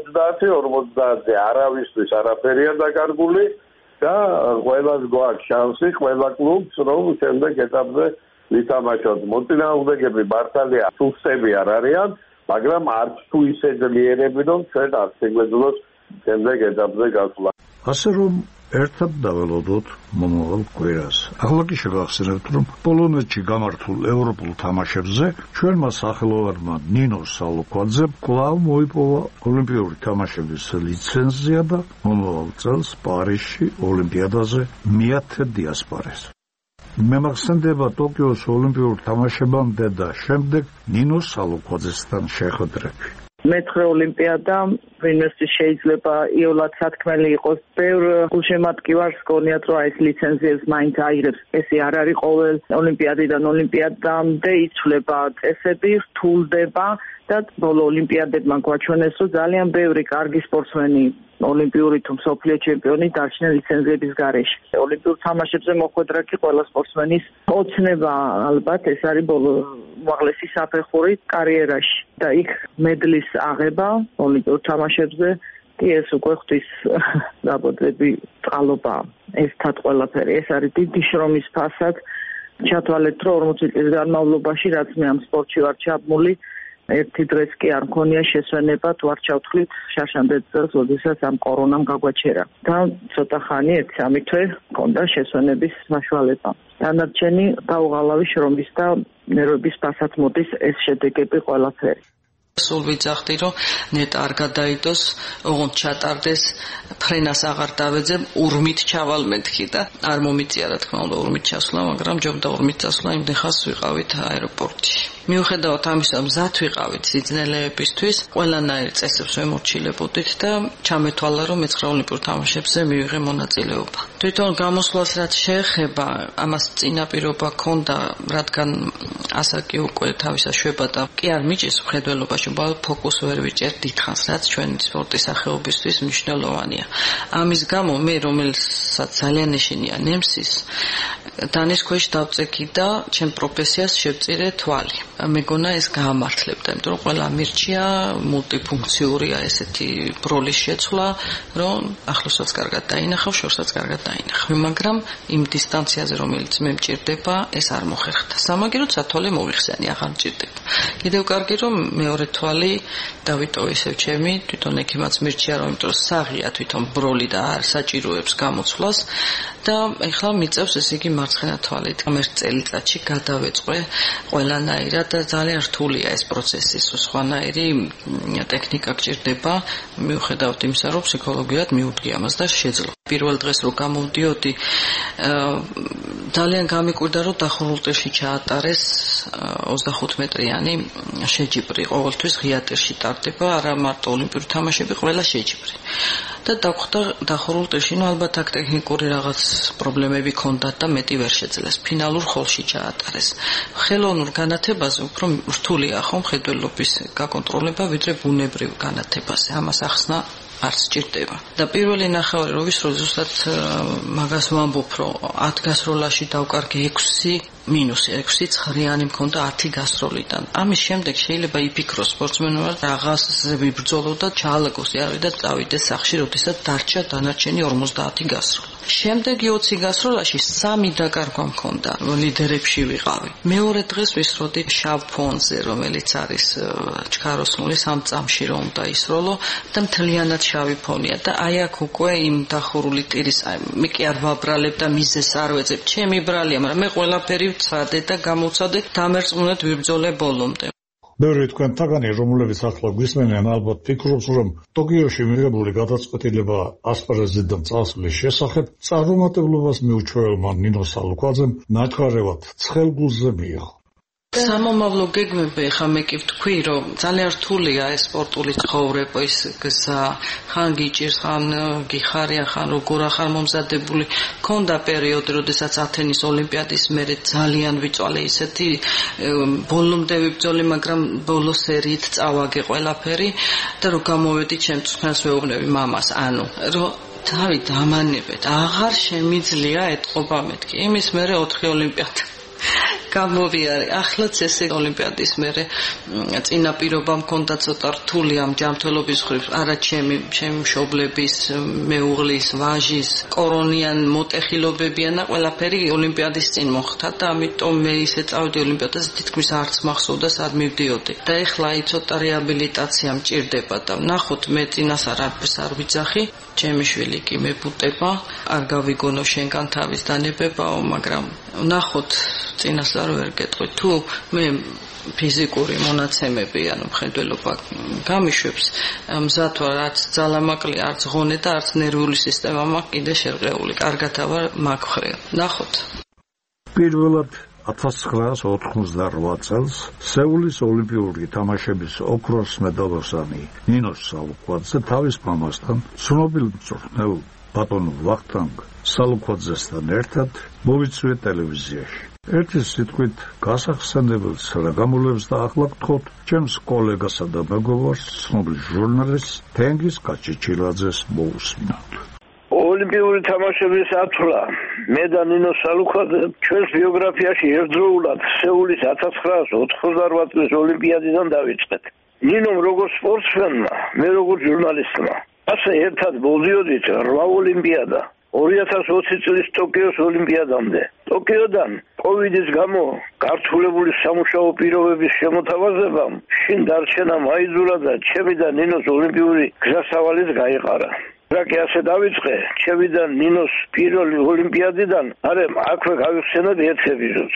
50-50-ზე არავისთვის არაფერია დაკარგული და ყველას გვაქვს შანსი, ყველა კლუბს რომ შემდეგ ეტაპზე ვითამაშოთ. მოწინააღმდეგეები მართალია სუსტები არ არიან, მაგრამ არც თუ ისე ძლიერები რომ ჩვენ არ შეგვეძლოს შემდეგ ეტაპზე გასვლა. ასე რომ ერთად დაველოდოთ მომავალ კვირას. ახლა კი შევახსენებთ, რომ პოლონეთში გამართულ ევროპულ თამაშებზე ჩვენმა სახელოვანმა ნინო სალოკვაძემ კვლავ მოიპოვა ოლიმპიური თამაშების ლიცენზია და მომავალ წელს პარიზში ოლიმპიადაზე მიათე დიასპარეს. მემახსენდება ტოკიოს ოლიმპიურ თამაშებამდე და შემდეგ ნინო სალოკვაძესთან შეხვედრები. მეცხრე ოლიმპიადა ვინმესთვის შეიძლება იოლად სათქმელი იყოს ბევრ გულშემატკივარს გქონიათ რომ ეს ლიცენზიებს მაინც აიღებს ესე არ არის ყოველ ოლიმპიადიდან ოლიმპიადამდე იცვლება წესები რთულდება და ბოლო ოლიმპიადებმა გვაჩვენეს რომ ძალიან ბევრი კარგი სპორტსმენი ოლიმპიური თუ მსოფლიო ჩემპიონი დარჩნენ ლიცენზიების გარეშე. ოლიმპიურ თამაშებზე მოხვედრა კი ყველა სპორტსმენის ოცნება ალბათ ეს არის უმაღლესი საფეხური კარიერაში და იქ მედლის აღება ოლიმპიურ თამაშებზე კი ეს უკვე ღვთის დაბოძები წყალობაა. ეს თათ ყველაფერი ეს არის დიდი შრომის ფასად ჩათვალეთ რომ 40 წლის განმავლობაში რაც მე ამ სპორტში ვარ ჩაბმული ერთი დღეს კი არ მქონია შესვენება თუ არ ჩავთვლით შაშანდეთ წელს, როდესაც ამ კორონამ გაგვაჩერა. და ცოტა ხანი 1-3 თვე მქონდა შესვენების საშუალება. დანარჩენი დაუღალავი შრომის და ნერვების ფასად მოდის ეს შედეგები ყველაფერი. სულ ვიძახდი რომ ნეტა არ გადაიდოს, ოღონდ ჩატარდეს, ფრენას აღარ დავეძებ, ურმით ჩავალ მეთქი და არ მომიწია რა თქმა უნდა ურმით ჩასვლა, მაგრამ ჯობდა ურმით წასვლა იმდენ ხას ვიყავით აეროპორტში. მიუხედავად ამისა, მზად ვიყავით სიძნელეებისთვის, ყველანაირ წესებს ვემორჩილებოდით და ჩამეთვალა რომ მე-9 ოლიმპიურ თამაშებზე მივიღე მონაწილეობა. თვითონ გამოსვლას რაც შეეხება, ამას წინაპირობა ჰქონდა, რადგან ასაკი უკვე თავისას შვება და კი არ მიჭის მხედველობაში ფოკუს ვერ ვიჭერ დიდხანს, რაც ჩვენი სპორტის სახეობისთვის მნიშვნელოვანია. ამის გამო მე რომელსაც ძალიან ეშინია ნემსის დანის ქვეშ დავწექი და ჩემ პროფესიას შევწირე თვალი. მეგონა ეს გაამართლებდა, იმიტომ რომ ყველა მირჩია მულტიფუნქციურია ესეთი ბროლის შეცვლა, რომ ახლოსაც კარგად დაინახავ, შორსაც კარგად დაინახავ. მაგრამ იმ დისტანციაზე რომელიც მე მჭირდება, ეს არ მოხერხდა. სამაგიეროდ სათვალე მოვიხსენი, აღარ მჭირდება. კიდევ კარგი რომ მეორე თვალი დავიტოვე ისევ ჩემი, თვითონ ექიმაც მირჩია რომ იმიტომ საღია თვითონ ბროლი და არ საჭიროებს გამოცვლას და ეხლა მიწევს ეს იგი მარცხენა თვალით. ერთ წელიწადში გადავეწყვე ყველანაირად და ძალიან რთულია ეს პროცესი, სხვანაირი ტექნიკა გჭირდება, მიუხედავად იმისა, რომ ფსიქოლოგიურად მიუდგია ამას და შეძლო. პირველ დღეს რო გამოვდიოდი ძალიან გამიკვირდა რომ დახურულტირში ჩაატარეს 25 მეტრიანი შეჯიბრი ყოველთვის ღია ტირში ტარდება არა მარტო ოლიმპიური თამაშები ყველა შეჯიბრი და დაგვხვდა დახურულტირში ნუ ალბათ აქ ტექნიკური რაღაც პრობლემები ქონდათ და მეტი ვერ შეძლეს ფინალურ ხოლში ჩაატარეს ხელოვნურ განათებაზე უფრო რთულია ხო მხედველობის გაკონტროლება ვიდრე ბუნებრივ განათებაზე ამას ახსნა არ სჭირდება და პირველი ნახევარი რო ვისროლ ზუსტად მაგას ვამბობ რომ 10 გასროლაში დავკარგე 6 ცხრიანი მქონდა 10 გასროლიდან ამის შემდეგ შეიძლება იფიქროს სპორტსმენმა რაღაცზე ვიბრძოლო და ჩაალაგოს იარაღი და წავიდეს სახში როდესაც დარჩა დანარჩენი 50 გასროლა შემდეგი 20 გასროლაში 3 დაკარგვა მქონდა ლიდერებში ვიყავი მეორე დღეს ვისროდი შავ ფონზე რომელიც არის ჩქაროსნული 3 წამში რომ დაისროლო და მთლიანად შავი ფონია და აი აქ უკვე იმ დახურული ტირის მე კი არ ვაბრალებ და მიზეს არ ვეძებ ჩემი ბრალია მაგრამ მე ყველაფერი ვცადე და გამოვცადე დამერწმუნედ ვიბრძოლე ბოლომდე ბევრი თქვენთაგანი რომლებიც ახლა გვისმენიან ალბათ ფიქრობს რომ ტოკიოში მიღებული გადაწყვეტილება ასპარეზიდან წასვლის შესახებ წარუმატებლობას მიუჩვევებმა ნინო სალუკვაძემ ნაჩვარევად ცხელგულზე მიიღო სამომავლო გეგმები ხა მე კი ვთქვი რომ ძალიან რთულია ეს სპორტული ცხოვრება ის გზა ხან გიჭირს ხან გიხარია ხან როგორ ახარ მომზადებული ქონდა პერიოდი როდესაც ათენის ოლიმპიადის მერე ძალიან ვიწვალე ისეთი ბოლომდე ვიბრძოლე მაგრამ ბოლო სერიით წავაგე ყველაფერი და რომ გამოვედი ჩემთვის ხანს ვეუბნები მამას ანუ რომ დავით ამანებეთ აღარ შემიძლია ეთყობა მეთქი იმის მერე 4 ოლიმპიადა გამოვიარე ახლაც ესე ოლიმპიადის მერე წინა პირობა მქონდა ცოტა რთული ამ ჯანმრთელობის მხრივ არა ჩემი მშობლების მეუღლის ვაჟის კორონიან მოტეხილობებიან და ყველაფერი ოლიმპიადის წინ მოხდა და ამიტომ მე ისე წავედი ოლიმპიადაზე თითქმის არც მახსოვდა სად მივდიოდი და ეხლა აი ცოტა რეაბილიტაცია მჭირდება და ნახოთ მე წინას არაფერს არ ვიძახი ჩემი შვილი კი მებუტება არ გავიგონო შენგან თავის დანებებაო მაგრამ ნახოთ წინას არ ვერ გეტყვი თუ მე ფიზიკური მონაცემები ანუ მხედველობა გამიშვებს მზად ვარ რაც ძალამაკლი არც ღონე და არც ნერვული სისტემა მაქვს კიდე შერყეული კარგად ვარ მაგ მხრივ ნახოთ პირველად 1988 წელს სეულის ოლიმპიური თამაშების ოქროს მედალოსანი ნინო სალუკვაძე თავის მამასთან ცნობილ მწვრთნელ ბატონ ვახტანგ სალუკვაძესთან ერთად მოვიწვია ტელევიზიაში ერთი სიტყვით გასახსენებელს რა გამულებს და ახლა გთხოვთ ჩემს კოლეგასა და მეგობარს ცნობილ ჟურნალისტს თენგიზ კაჩიჩილაძეს მოусმინოთ ოლიმპიური თამაშების ათვლა მე და ნინო სალუკვაძე ჩვენს ბიოგრაფიაში ერთდროულად სეულის 1988 წლის ოლიმპიადიდან დავიწყეთ ნინომ როგორც სპორტსმენმა მე როგორც ჟურნალისტმა ასე ერთად მოვდიოდით 8 ოლიმპიადა 2020 წლის ტოკიოს ოლიმპიადამდე. ტოკიოდან კოვიდის გამო გართულებული სამუშაო პირობების შემოთავაზებამ შინ დარჩენამ აიძულა და ჩემი და ნინოს ოლიმპიური გზასავალიც გაიყარა. რაკი ასე დავიწყე, ჩემი და ნინოს პირველი ოლიმპიადიდან არემ აქვე გავიხსენოთ ერთ ეპიზოდს.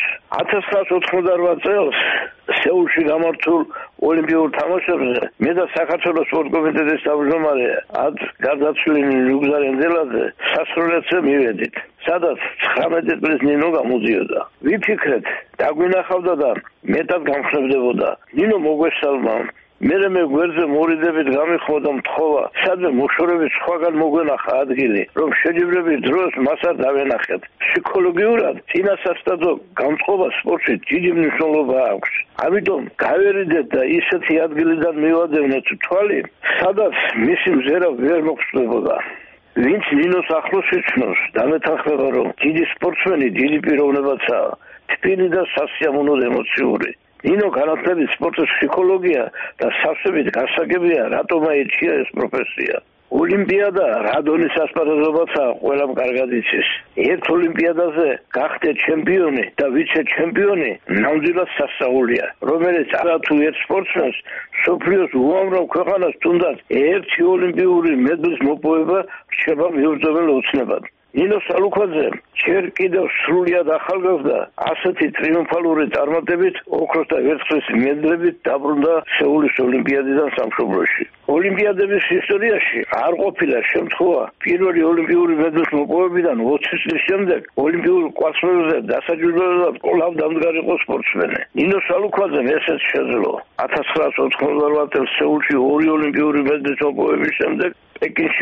1988 წელს სეულში გამართულ ოლიმპიურ თამაშებზე მე და საქართველოს სპორტ კომიტეტის თავმჯდომარე ად გარდაცვლილი ლუგზარ ენძელაძე სასროლეთზე მივედით, სადაც 19 წლის ნინო გამოდიოდა. ვიფიქრეთ, დაგვინახავდა და მეტად გამხნევდებოდა. ნინო მოგვესალმა მე გვერდზე მორიდებით გამიხმოდა მთხოვა, სადმე მოშორებით სხვაგან მოგვენახა ადგილი, რომ შეჯიბრების დროს მას არ დავენახეთ. ფსიქოლოგიურად წინასასტადო გამწყობა სპორტში დიდი მნიშვნელობა აქვს. ამიტომ გავერიდეთ და ისეთი ადგილიდან მივადევნეთ თვალი, სადაც მისი მზერა ვერ მოხსნებოდა. ვინც ნინოს ახლოს იცნობს, დამეთანხმება, რომ დიდი სპორტსმენი დიდი პიროვნებაცაა, თბილი და სასიამოვნოდ ემოციური. ნინო განათლებით სპორტის ფსიქოლოგია და სავსებით გასაგებია, რატომ აირჩია ეს პროფესია. ოლიმპიადა რა დონის ასპარეზობაცაა, ყველამ კარგად იცის. ერთ ოლიმპიადაზე გახდე ჩემპიონი და ვიცე ჩემპიონი ნამდვილად სასწაულია, რომელიც არათუ ერთ სპორტსმენს მსოფლიოს უამრავ ქვეყანას თუნდაც ერთი ოლიმპიური მედლის მოპოვება რჩება მიუწვეველ ოცნებად. ნინო სალუქვაძე ჯერ კიდევ სრულიად ახალგაზრდა ასეთი ტრიუმფალური წარმატებით ოქროს და ვერცხლის მედლებით დაბრუნდა სეულის ოლიმპიადიდან სამშობლოში. ოლიმპიადების ისტორიაში არ ყოფილა შემთხვევა პირველი ოლიმპიური მედლის მოპოვებიდან 20 წლის შემდეგ ოლიმპიურ კვარცხლბილზე დასაჯულებლად კვლავ დამდგარიყო სპორტსმენი. ნინო სალუქვაძემ ესეც შეძლო. 1998 წელს სეულში 2 ოლიმპიური მედლის მოპოვების შემდეგ პეკინში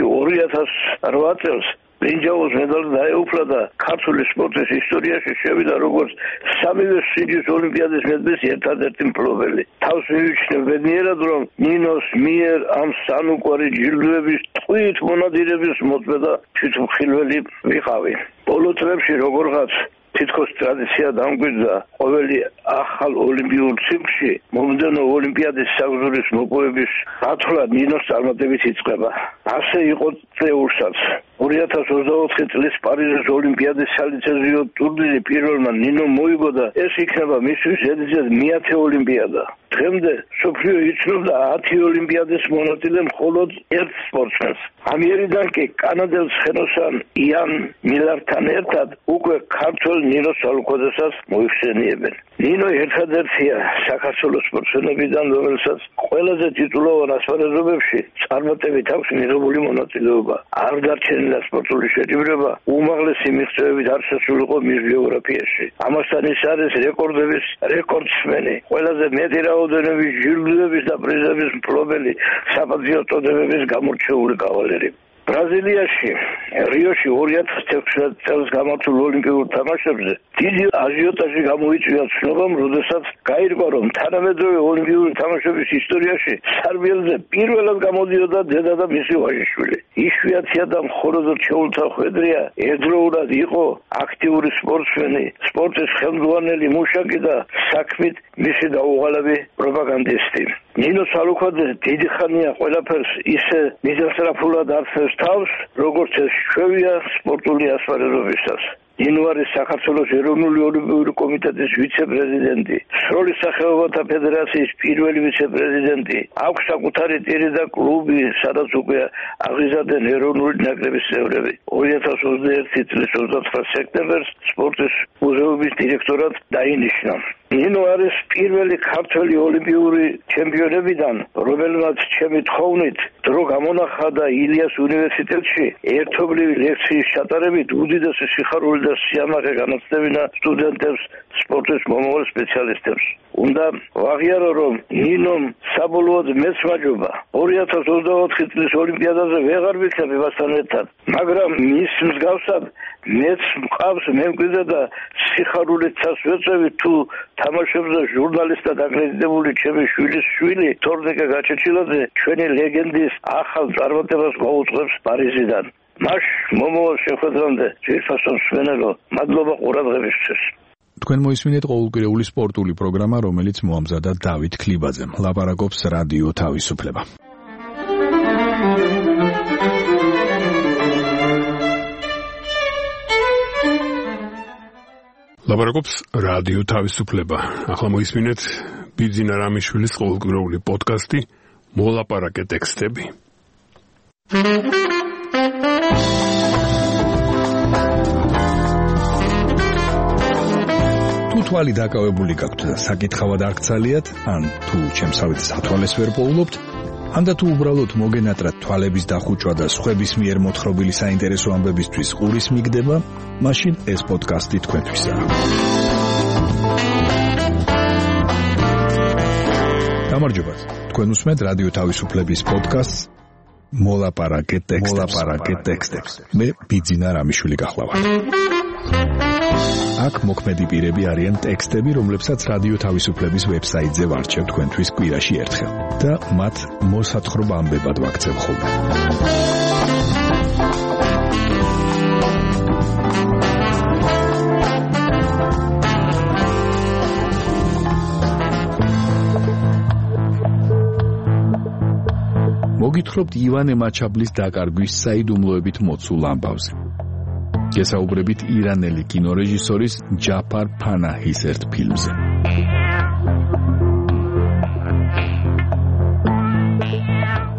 2008 წელს ბრინჯაოს მედალს დაეუფლა და ქართული სპორტის ისტორიაში შევიდა როგორც სამივე სიდიდის ოლიმპიადის მედლის ერთადერთი მფლობელი. თავს მივიჩნევ ბედნიერად, რომ ნინოს მიერ ამ სანუკვარი ჯილდოების ტყვით მონადირების მოწმედა თვითმხილველი ვიყავი. ბოლო წლებში როგორღაც თითქოს ტრადიცია დამკვიდრდა ყოველი ახალ ოლიმპიურ ციკლში მომდევნო ოლიმპიადის საგზურის მოპოვების გათვლა ნინოს წარმატებით იწყება. ასე იყო წეულსაც. 2024 წლის პარიზის ოლიმპიადის სალიცენზიო ტურნირი პირველმა ნინომ მოიგო და ეს იქნება მისთვის ზედიზედ 100 ოლიმპიადა. დღემდე მსოფლიო იცნობდა 10 ოლიმპიადის მონაწილე მხოლოდ ერთ სპორტსმენს. ამიერიდან კი კანადელ ცხენოსან იან მილართან ერთად უკვე ქართველ ნინო სალუქვაძესაც მოიხსენიებენ. ნინო ერთადერთია საქართველოს სპორტსმენებიდან, რომელსაც ყველაზე ტიტულოვან ასპარეზობებში წარმატებით აქვს მიღებული მონაწილეობა. არ დარჩენილა სპორტული შეჯიბრება, უმაღლესი მიღწევებით არ შესულიყო მის ბიოგრაფიაში. ამასთან ის არის რეკორდების რეკორდსმენი, ყველაზე მეტი რაოდენობის ჯილდოების და პრიზების მფლობელი, საპატიო წოდებების გამორჩეული კავალერი. ბრაზილიაში რიოში 2016 წელს გამართულ ოლიმპიურ თამაშებზე დიდი აჟიოტაჟი გამოიწვია ცნობამ, როდესაც გაირკვა, რომ თანამედროვე ოლიმპიური თამაშების ისტორიაში სარბიელზე პირველად გამოდიოდა დედა და მისი ვაჟიშვილი. იშვიათია და მხოლოდ რჩეულთა ხვედრია ერთდროულად იყო აქტიური სპორტსმენი, სპორტის ხელმძღვანელი მუშაკი და საქმით მისი დაუღალები პროპაგანდისტი. ნინო სალუქვაძე დიდი ხანია ყველაფერს ისე მიზანსწრაფულად არცნობს თავს, როგორც ეს ჩვევია სპორტული ასპარეზობისას. ნინო არის საქართველოს ეროვნული ოლიმპიური კომიტეტის ვიცე-პრეზიდენტი, სროლის სახეობათა ფედერაციის პირველი ვიცე-პრეზიდენტი, აქვს საკუთარი ტირი და კლუბი, სადაც უკვე აღიზარდნენ ეროვნული ნაკრების წევრები. 2021 წლის 29 სექტემბერს სპორტის მუზეუმის დირექტორად დაინიშნა. ნინო არის პირველი ქართველი ოლიმპიური ჩემპიონებიდან, რომელმაც ჩემი თხოვნით დრო გამონახა და ილიას უნივერსიტეტში ერთობლივი ლექციის ჩატარებით უდიდესი სიხარული და სიამაყე განაცდებინა სტუდენტებს, სპორტის მომავალ სპეციალისტებს. უნდა ვაღიარო, რომ ნინომ საბოლოოდ მეც მაჯობა. 2024 წლის ოლიმპიადაზე ვეღარ ვიქნები მასთან ერთად, მაგრამ მის მსგავსად მეც მყავს მემკვიდრე და სიხარულით წასვეწევი თუ თამაშებზე ჟურნალისტად აკრედიტებული ჩემი შვილის შვილი თორნიკე გაჩეჩილაძე ჩვენი ლეგენდის ახალ წარმატებას მოუწყებს პარიზიდან. მას მომავალ შეხვედრამდე ძირფასო მსმენელო, მადლობა ყურადღებისთვის. თქვენ მოისმინეთ ყოველკვირეული სპორტული პროგრამა, რომელიც მოამზადა დავით ქლიბაძემ. ლაპარაკობს რადიო თავისუფლება. ლაპარაკობს რადიო თავისუფლება. ახლა მოისმინეთ ბიძინა რამიშვილის ყოველკვირეული პოდკასტი მოლაპარაკე ტექსტები. თუ თვალი დაკავებული გაქვთ და საკითხავად არ გცალიათ, ან თუ ჩემსავით სათვალეს ვერ პოულობთ, ანდა თუ უბრალოდ მოგენატრათ თვალების დახუჭვა და სხვების მიერ მოთხრობილი საინტერესო ამბებისთვის ყურის მიგდება, მაშინ ეს პოდკასტი თქვენთვისაა. გამარჯობათ. თქვენ უსმენთ რადიო თავისუფლების პოდკასტს მოლაპარაკე ტექსტებს. მე ბიძინა რამიშვილი გახლავართ. აქ მოქმედი პირები არიან ტექსტები, რომლებსაც რადიო თავისუფლების ვებსაიტზე ვარჩევ თქვენთვის კვირაში ერთხელ და მათ მოსათხრობ ამბებად ვაქცევ ხოლმე. მოგითხრობთ ივანე მაჩაბლის დაკარგვის საიდუმლოებით მოცულ ამბავზე. გესაუბრებით ირანელი კინორეჟისორის ჯაფარ ფანაჰის ერთ ფილმზე.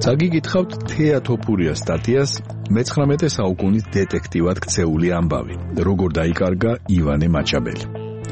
წაგიგითხავთ თეატოფურიას სტატიას 19 საუკუნის დეტექტივად ქცეული ამბავი, როგორ დაიკარგა ივანე მაჩაბელი.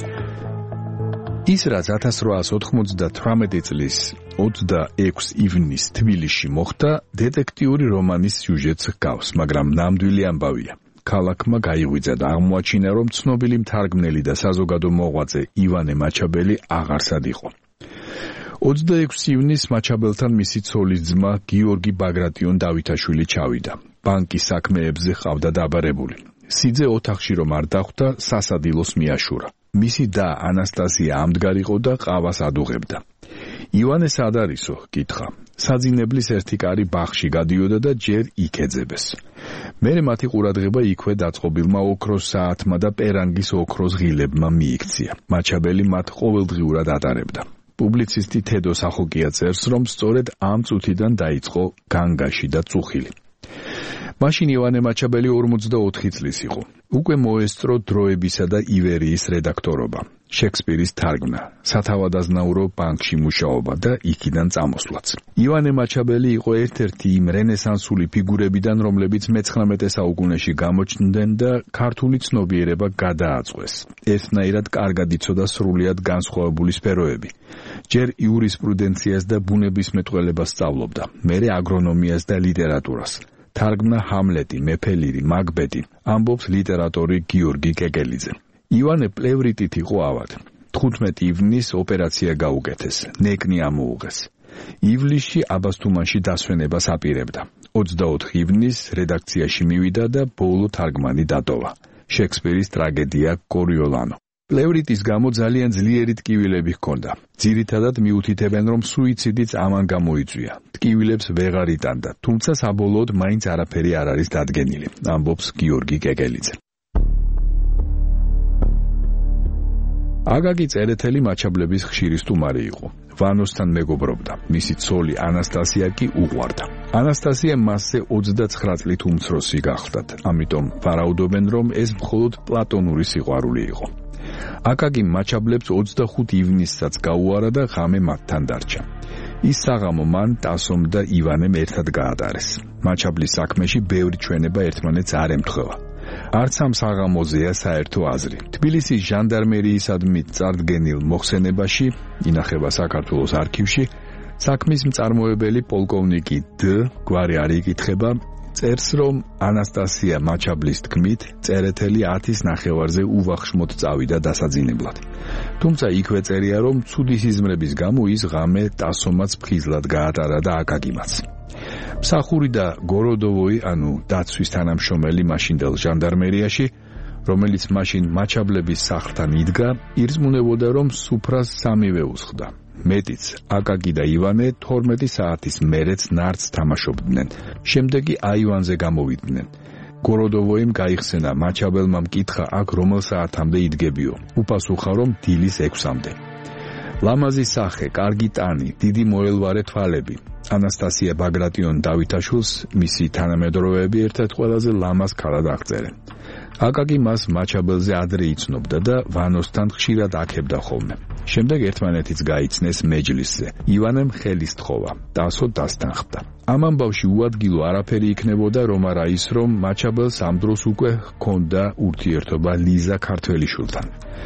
ის რაც 1898 წლის 26 ივნისს თბილისში მოხდა, დეტექტიური რომანის სიუჟეტს ჰგავს, მაგრამ ნამდვილი ამბავია. ქალაქმა გაიღვიძა და აღმოაჩინა, რომ ცნობილი მთარგმნელი და საზოგადო მოღვაწე ივანე მაჩაბელი აღარსად იყო. 26 ივნისს მაჩაბელთან მისი ცოლის ძმა გიორგი ბაგრატიონ დავითაშვილი ჩავიდა. ბანკის საქმეებზე ჰყავდა დაბარებული. სიძე ოთახში რომ არ დახვდა, სასადილოს მიაშურა. მისი და ანასტასია ამდგარ იყო და ყავას ადუღებდა. ივანე სად არისო? კითხა. საძინებლის ერთი კარი ბაღში გადიოდა და ჯერ იქ ეძებეს. მერე მათი ყურადღება იქვე დაწყობილმა ოქროს საათმა და პერანგის ოქროს ღილებმა მიიქცია. მაჩაბელი მათ ყოველდღიურად ატარებდა. პუბლიცისტი თედო სახოკია წერს, რომ სწორედ ამ წუთიდან დაიწყო განგაში და წუხილი. მაშინ ივანე მაჩაბელი 44 წლის იყო. უკვე მოესწრო დროებისა და ივერიის რედაქტორობა, შექსპირის თარგმნა, სათავადაზნაურო ბანკში მუშაობა და იქიდან წამოსვლაც. ივანე მაჩაბელი იყო ერთ-ერთი იმ რენესანსული ფიგურებიდან, რომლებიც მე-19 საუკუნეში გამოჩნდნენ და ქართული ცნობიერება გადააწყვეს. ერთნაირად კარგად იცოდა სრულიად განსხვავებული სფეროები. ჯერ იურისპრუდენციას და ბუნებისმეტყველებას სწავლობდა, მერე აგრონომიას და ლიტერატურას. თარგმნა ჰამლეტი, მეფე ლირი, მაკბეტი, ამბობს ლიტერატორი გიორგი კეკელიძე. ივანე პლევრიტით იყო ავად. 15 ივნისს ოპერაცია გაუკეთეს, ნეკნი ამოუღეს. ივლისში აბასთუმანში დასვენებას აპირებდა. 24 ივნისს რედაქციაში მივიდა და ბოლო თარგმანი დატოვა. შექსპირის ტრაგედია კორიოლანო. პლევრიტის გამო ძალიან ძლიერი ტკივილები ჰქონდა. ძირითადად მიუთითებენ, რომ სუიციდიც ამან გამოიწვია. ტკივილებს ვეღარ იტანდა, თუმცა საბოლოოდ მაინც არაფერი არ არის დადგენილი, ამბობს გიორგი კეკელიძე. აკაკი წერეთელი მაჩაბლების ხშირი სტუმარი იყო. ვანოსთან მეგობრობდა, მისი ცოლი ანასტასია კი უყვარდა. ანასტასია მასზე 29 წლით უმცროსი გახლდათ, ამიტომ ვარაუდობენ, რომ ეს მხოლოდ პლატონური სიყვარული იყო. აკაკი მაჩაბლებს 25 ივნისსაც გაუარა და ღამე მათთან დარჩა. ის საღამო მან ტასომ და ივანემ ერთად გაატარეს. მაჩაბლის საქმეში ბევრი ჩვენება ერთმანეთს არ ემთხვევა. არც ამ საღამოზეა საერთო აზრი. თბილისის ჟანდარმერიისადმი წარდგენილ მოხსენებაში, ინახება საქართველოს არქივში, საქმის მწარმოებელი პოლკოვნიკი დ გვარი არ იკითხება, წერს, რომ ანასტასია მაჩაბლის თქმით, წერეთელი 10-ის ნახევარზე უვახშმოდ წავიდა დასაძინებლად. თუმცა იქვე წერია, რომ ცუდი სიზმრების გამო ის ღამე ტასომაც ფხიზლად გაატარა და აკაკიმაც. მსახური და გოროდოვოი, ანუ დაცვის თანამშრომელი მაშინდელ ჟანდარმერიაში, რომელიც მაშინ მაჩაბლების სახლთან იდგა, ირწმუნებოდა, რომ სუფრას სამივე უსხდა. მეტიც, აკაკი და ივანე 12 საათის მერეც ნარდს თამაშობდნენ. შემდეგ კი აივანზე გამოვიდნენ. გოროდოვოიმ გაიხსენა, მაჩაბელმა მკითხა, აქ რომელ საათამდე იდგებიო. უპასუხა, რომ დილის 6-მდე. ლამაზი სახე, კარგი ტანი, დიდი მოელვარე თვალები. ანასტასია ბაგრატიონ დავითაშვილს მისი თანამედროვეები ერთ-ერთ ყველაზე ლამაზ ქალად აღწერენ. აკაკი მას მაჩაბელზე ადრე იცნობდა და ვანოსთან ხშირად აქებდა ხოლმე. შემდეგ ერთმანეთიც გაიცნეს მეჯლისზე. ივანემ ხელი სთხოვა, ტასო დასთანხმდა. ამ ამბავში უადგილო არაფერი იქნებოდა, რომ არა ის, რომ მაჩაბელს ამ დროს უკვე ჰქონდა ურთიერთობა ლიზა ქართველიშვილთან.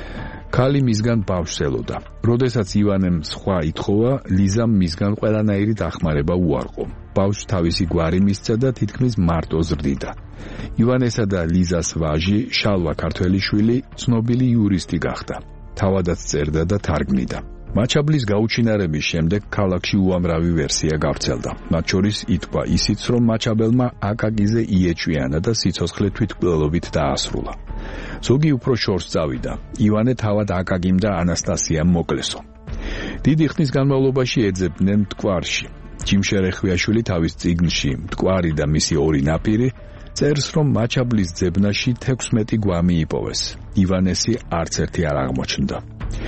ქალი მისგან ბავშვს ელოდა. როდესაც ივანემ სხვა ითხოვა, ლიზამ მისგან ყველანაირი დახმარება უარყო. ბავშვს თავისი გვარი მისცა და თითქმის მარტო ზრდიდა. ივანესა და ლიზას ვაჟი, შალვა ქართველიშვილი, ცნობილი იურისტი გახდა. თავადაც წერდა და თარგმნიდა. მაჩაბლის გაუჩინარების შემდეგ ქალაქში უამრავი ვერსია გავრცელდა. მათ შორის ითქვა ისიც, რომ მაჩაბელმა აკაკიზე იეჭვიანა და სიცოცხლე თვითმკვლელობით დაასრულა. ზოგი უფრო შორს წავიდა. ივანე თავად აკაკიმ და ანასტასიამ მოკლესო. დიდი ხნის განმავლობაში ეძებდნენ მტკვარში. ჯიმშერეხვიაშვილი თავის წიგნში მტკვარი და მისი ორი ნაპირი წერს, რომ მაჩაბლის ძებნაში 16 გვამი იპოვეს. ივანესი არც ერთი არ აღმოჩნდა.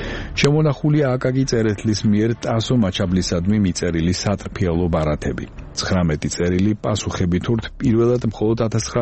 შემონახულია აკაკი წერეთლის მიერ ტასო მაჩაბლისადმი მიწერილი სატრფიალო ბარათები. 19 წერილი პასუხებითურთ პირველად მხოლოდ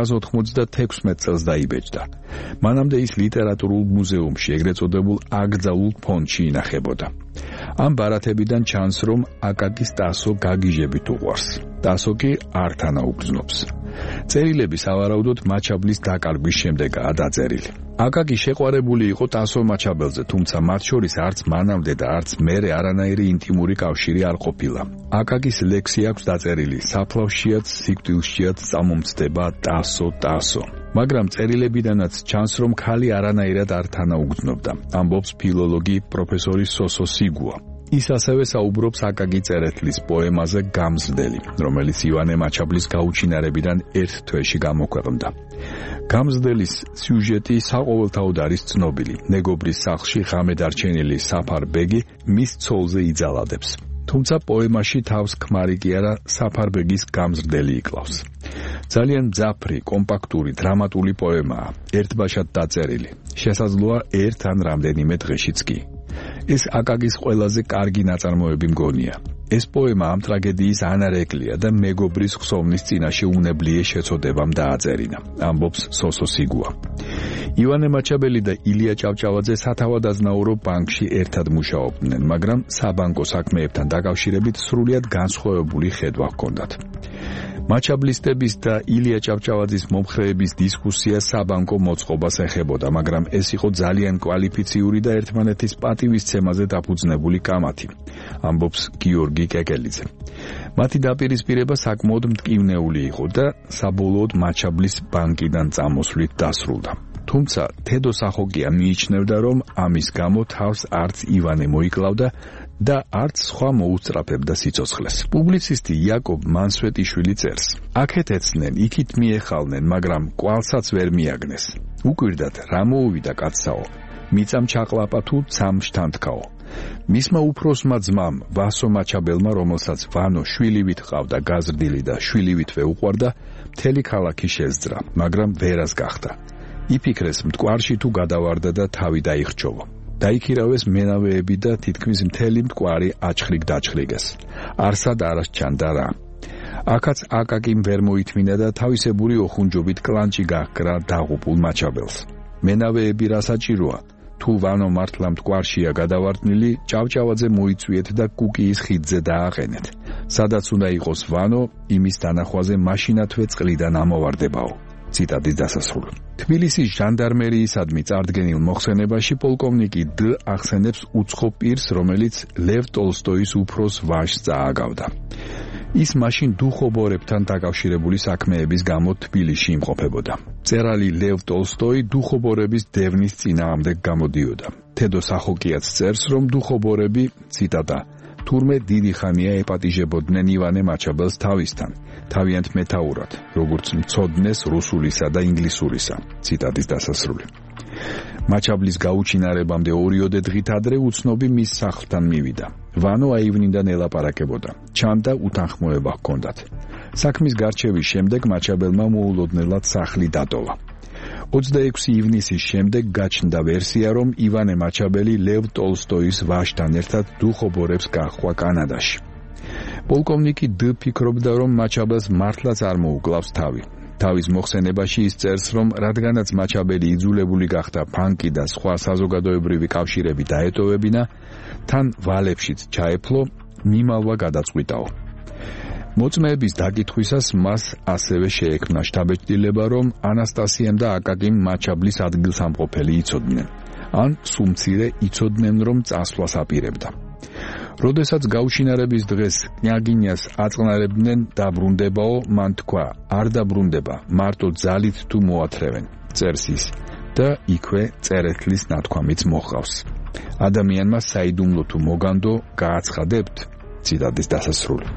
1996 წელს დაიბეჭდა. მანამდე ის ლიტერატურულ მუზეუმში, ეგრეთ წოდებულ აკრძალულ ფონდში ინახებოდა. ამ ბარათებიდან ჩანს, რომ აკაკის ტასო გაგიჟებით უყვარს. ტასო კი არ თანაუგრძნობს. წერილები სავარაუდოდ მაჩაბლის დაკარგვის შემდეგაა დაწერილი. აკაკი შეყვარებული იყო ტასო მაჩაბელზე, თუმცა მათ შორის არც მანამდე და არც მერე არანაირი ინტიმური კავშირი არ ყოფილა. აკაკის ლექსი აქვს დაწერილი, საფლავშიაც, სიკვდილშიაც წამომცდება ტასო. მაგრამ წერილებიდანაც ჩანს, რომ ქალი არანაირად არ თანაუგრძნობდა, ამბობს ფილოლოგი პროფესორი სოსო სიგუა. ის ასევე საუბრობს აკაკი წერეთლის პოემაზე გამზრდელი, რომელიც ივანე მაჩაბლის გაუჩინარებიდან ერთ თვეში გამოქვეყნდა. გამზრდელის სიუჟეტი საყოველთაოდ არის ცნობილი. მეგობრის სახლში ღამედარჩენილი საფარ ბეგი მის ცოლზე იძალადებს. თუმცა პოემაში თავს ქმარი კი არა საფარ ბეგის გამზრდელი იკლავს. ძალიან მძაფრი, კომპაქტური, დრამატული პოემაა, ერთბაშად დაწერილი. შესაძლოა ერთ ან რამდენიმე დღეშიც კი. ეს აკაკის ყველაზე კარგი ნაწარმოები მგონია. ეს პოემა ამ ტრაგედიის ანარეკლია და მეგობრის ხსოვნის წინაშე უნებლიე შეწოდებამ დააწერინა, ამბობს სოსო სიგუა. ივანე მაჩაბელი და ილია ჭავჭავაძე სათავადაზნაურო ბანკში ერთად მუშაობდნენ, მაგრამ საბანკო საქმეებთან დაკავშირებით სრულიად განსხვავებული ხედვა ჰქონდათ. მაჩაბლისტების და ილია ჭავჭავაძის მომხრეების დისკუსია საბანკო მოწყობას ეხებოდა, მაგრამ ეს იყო ძალიან კვალიფიციური და ერთმანეთის პატივისცემაზე დაფუძნებული კამათი, ამბობს გიორგი კეკელიძე. მათი დაპირისპირება საკმაოდ მტკივნეული იყო და საბოლოოდ მაჩაბლის ბანკიდან წამოსვლით დასრულდა. თუმცა თედო სახოკია მიიჩნევდა, რომ ამის გამო თავს არც ივანე მოიკლავდა და არც სხვა მოუსწრაფებდა სიცოცხლეს. პუბლიცისტი იაკობ მანსვეტიშვილი წერს: აქეთ ეცნენ, იქით მიეხალნენ, მაგრამ კვალსაც ვერ მიაგნეს. უკვირდათ, რა მოუვიდა კაცსაო, მიწამ ჩაყლაპა თუ ცამ შთანთქაო. მისმა უფროსმა ძმამ, ვასო მაჩაბელმა, რომელსაც ვანო შვილივით ყავდა გაზრდილი და შვილივითვე უყვარდა, მთელი ქალაქი შეძრა, მაგრამ ვერას გახდა. იფიქრეს მტკვარში თუ გადავარდა და თავი დაიხრჩოვა. დაიქირავეს მენავეები და თითქმის მთელი მტკვარი აჩხრიგ-დაჩხრიგეს. არსად არას ჩანდა რა. აქაც აკაკიმ ვერ მოითმინა და თავისებური ოხუნჯობით კლანჭი გაჰკრა დაღუპულ მაჩაბელს. მენავეები რა საჭიროა? თუ ვანო მართლა მტკვარშია გადავარდნილი, ჭავჭავაძე მოიწვიეთ და კუკიის ხიდზე დააყენეთ. სადაც უნდა იყოს ვანო, იმის დანახვაზე მაშინათვე წყლიდან ამოვარდებაო. ციტატის დასასრული. თბილისის ჟანდარმერიისადმი წარდგენილ მოხსენებაში პოლკოვნიკი დ ახსენებს უცხო პირს, რომელიც ლევ ტოლსტოის უფროს ვაჟს წააგავდა. ის მაშინ დუხობორებთან დაკავშირებული საქმეების გამო თბილისში იმყოფებოდა. მწერალი ლევ ტოლსტოი დუხობორების დევნის წინააღმდეგ გამოდიოდა. თედო სახოკიაც წერს, რომ დუხობორები, ციტატა, თურმე დიდი ხანია ეპატიჟებოდნენ ივანე მაჩაბელს თავისთან, თავიანთ მეთაურად, როგორც მცოდნეს რუსულისა და ინგლისურისა. ციტატის დასასრული. მაჩაბლის გაუჩინარებამდე 2 დღით ადრე უცნობი მის სახლთან მივიდა. ვანო აივნიდან ელაპარაკებოდა. ჩანდა უთანხმოება ჰქონდათ. საქმის გარჩევის შემდეგ მაჩაბელმა მოულოდნელად სახლი დატოვა. 26 ივნისის შემდეგ გაჩნდა ვერსია, რომ ივანე მაჩაბელი ლევ ტოლსტოის ვაჟთან ერთად დუხობორებს გაჰყვა კანადაში. პოლკოვნიკი დ ფიქრობდა, რომ მაჩაბელს მართლაც არ მოუკლავს თავი. თავის მოხსენებაში ის წერს, რომ რადგანაც მაჩაბელი იძულებული გახდა ფანკი და სხვა საზოგადოებრივი კავშირები დაეტოვებინა, თან ვალებშიც ჩაეფლო, მიმალვა გადაწყვიტაო. მოწმეების დაკითხვისას მას ასევე შეექმნა შთაბეჭდილება, რომ ანასტასიამ და აკაკიმ მაჩაბლის ადგილსამყოფელი იცოდნენ. ან სულ მცირე იცოდნენ, რომ წასვლას აპირებდა. როდესაც გაუჩინარების დღეს კნიაგინიას აწყნარებდნენ დაბრუნდებაო, მან თქვა, არ დაბრუნდება, მარტო ძალით თუ მოათრევენ, წერს ის და იქვე წერეთლის ნათქვამიც მოჰყავს. ადამიანმა საიდუმლო თუ მოგანდო გააცხადებთ, ციტატის დასასრული.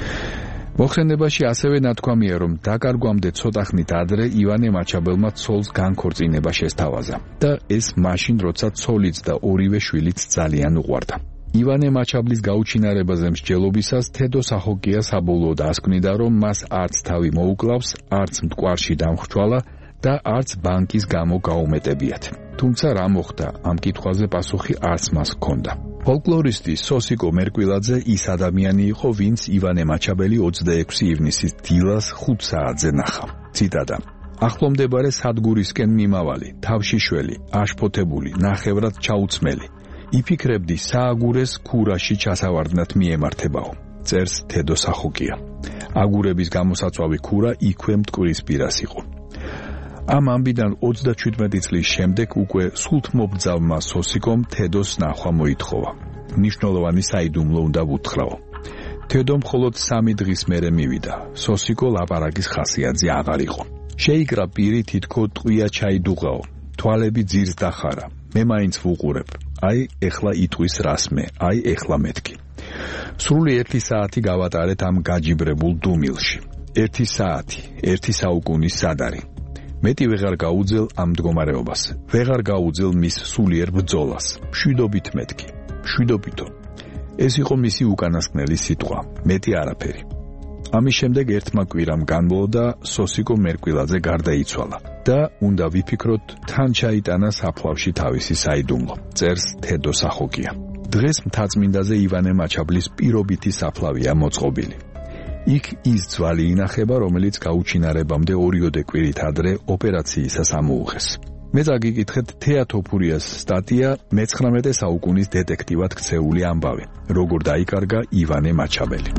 მოხსენებაში ასევე ნათქვამია, რომ დაკარგვამდე ცოტა ხნით ადრე ივანე მაჩაბელმა ცოლს განქორწინება შესთავაზა და ეს მაშინ, როცა ცოლიც და ორივე შვილიც ძალიან უყვარდა. ივანე მაჩაბლის გაუჩინარებაზე მსჯელობისას თედო სახოკია საბოლოოდ ასკვნიდა, რომ მას არც თავი მოუკლავს, არც მტკვარში დამხრჩვალა და არც ბანკის გამო გაუმეტებიათ. თუმცა რა მოხდა, ამ კითხვაზე პასუხი არც მას ჰქონდა. ფოლკლორისტი სოსიკო მერკვილაძე ის ადამიანი იყო, ვინც ივანე მაჩაბელი 26 ივნისის დილას 5 საათზე ნახა. ციტატა: ახლომდებარე სადგურისკენ მიმავალი, თავშიშველი, აშფოთებული, ნახევრად ჩაუცმელი. იფიქრებდი სააგურეს ქურაში ჩასავარდნად მიემართებაო. წერს თედო სახოკია. აგურების გამოსაწვავი ქურა იქვე მტკვრის პირას იყო. ამ ამბიდან 37 წლის შემდეგ უკვე სულთმობძავმა სოსიკომ თედოს ნახვა მოითხოვა. მნიშვნელოვანი საიდუმლო უნდა ვუთხრაო. თედო მხოლოდ 3 დღის მერე მივიდა. სოსიკო ლაპარაკის ხასიათზე აღარ იყო. შეიკრა პირი თითქო ტყვია ჩაიდუღაო. თვალები ძირს დახარა. მე მაინც ვუყურებ. აი ეხლა იტყვის რასმე, აი ეხლა მეთქი. სრული 1 საათი გავატარეთ ამ გაჯიბრებულ დუმილში. 1 საათი, 1 საუკუნის სადარი. მეტი ვეღარ გაუძელ ამ მდგომარეობას. ვეღარ გაუძელ მის სულიერ ბრძოლას. მშვიდობით მეთქი. მშვიდობითო. ეს იყო მისი უკანასკნელი სიტყვა. მეტი არაფერი. ამის შემდეგ ერთმა კვირამ განმავლოდა სოსიკო მერკვილაძე გარდაიცვალა და უნდა ვიფიქროთ თან ჩაიტანა საფლავში თავისი საიდუმლო. წერს თედო სახოკია. დღეს მთაწმინდაზე ივანე მაჩაბლის პირობითი საფლავია მოწყობილი. იქ ის ძვალი ინახება, რომელიც გაუჩინარებამდე 2 კვირით ადრე ოპერაციისას ამოუღეს. მე წაგიკითხეთ თეატოფურიას სტატია მე-19 საუკუნის დეტექტივად ქცეული ამბავი, როგორ დაიკარგა ივანე მაჩაბელი.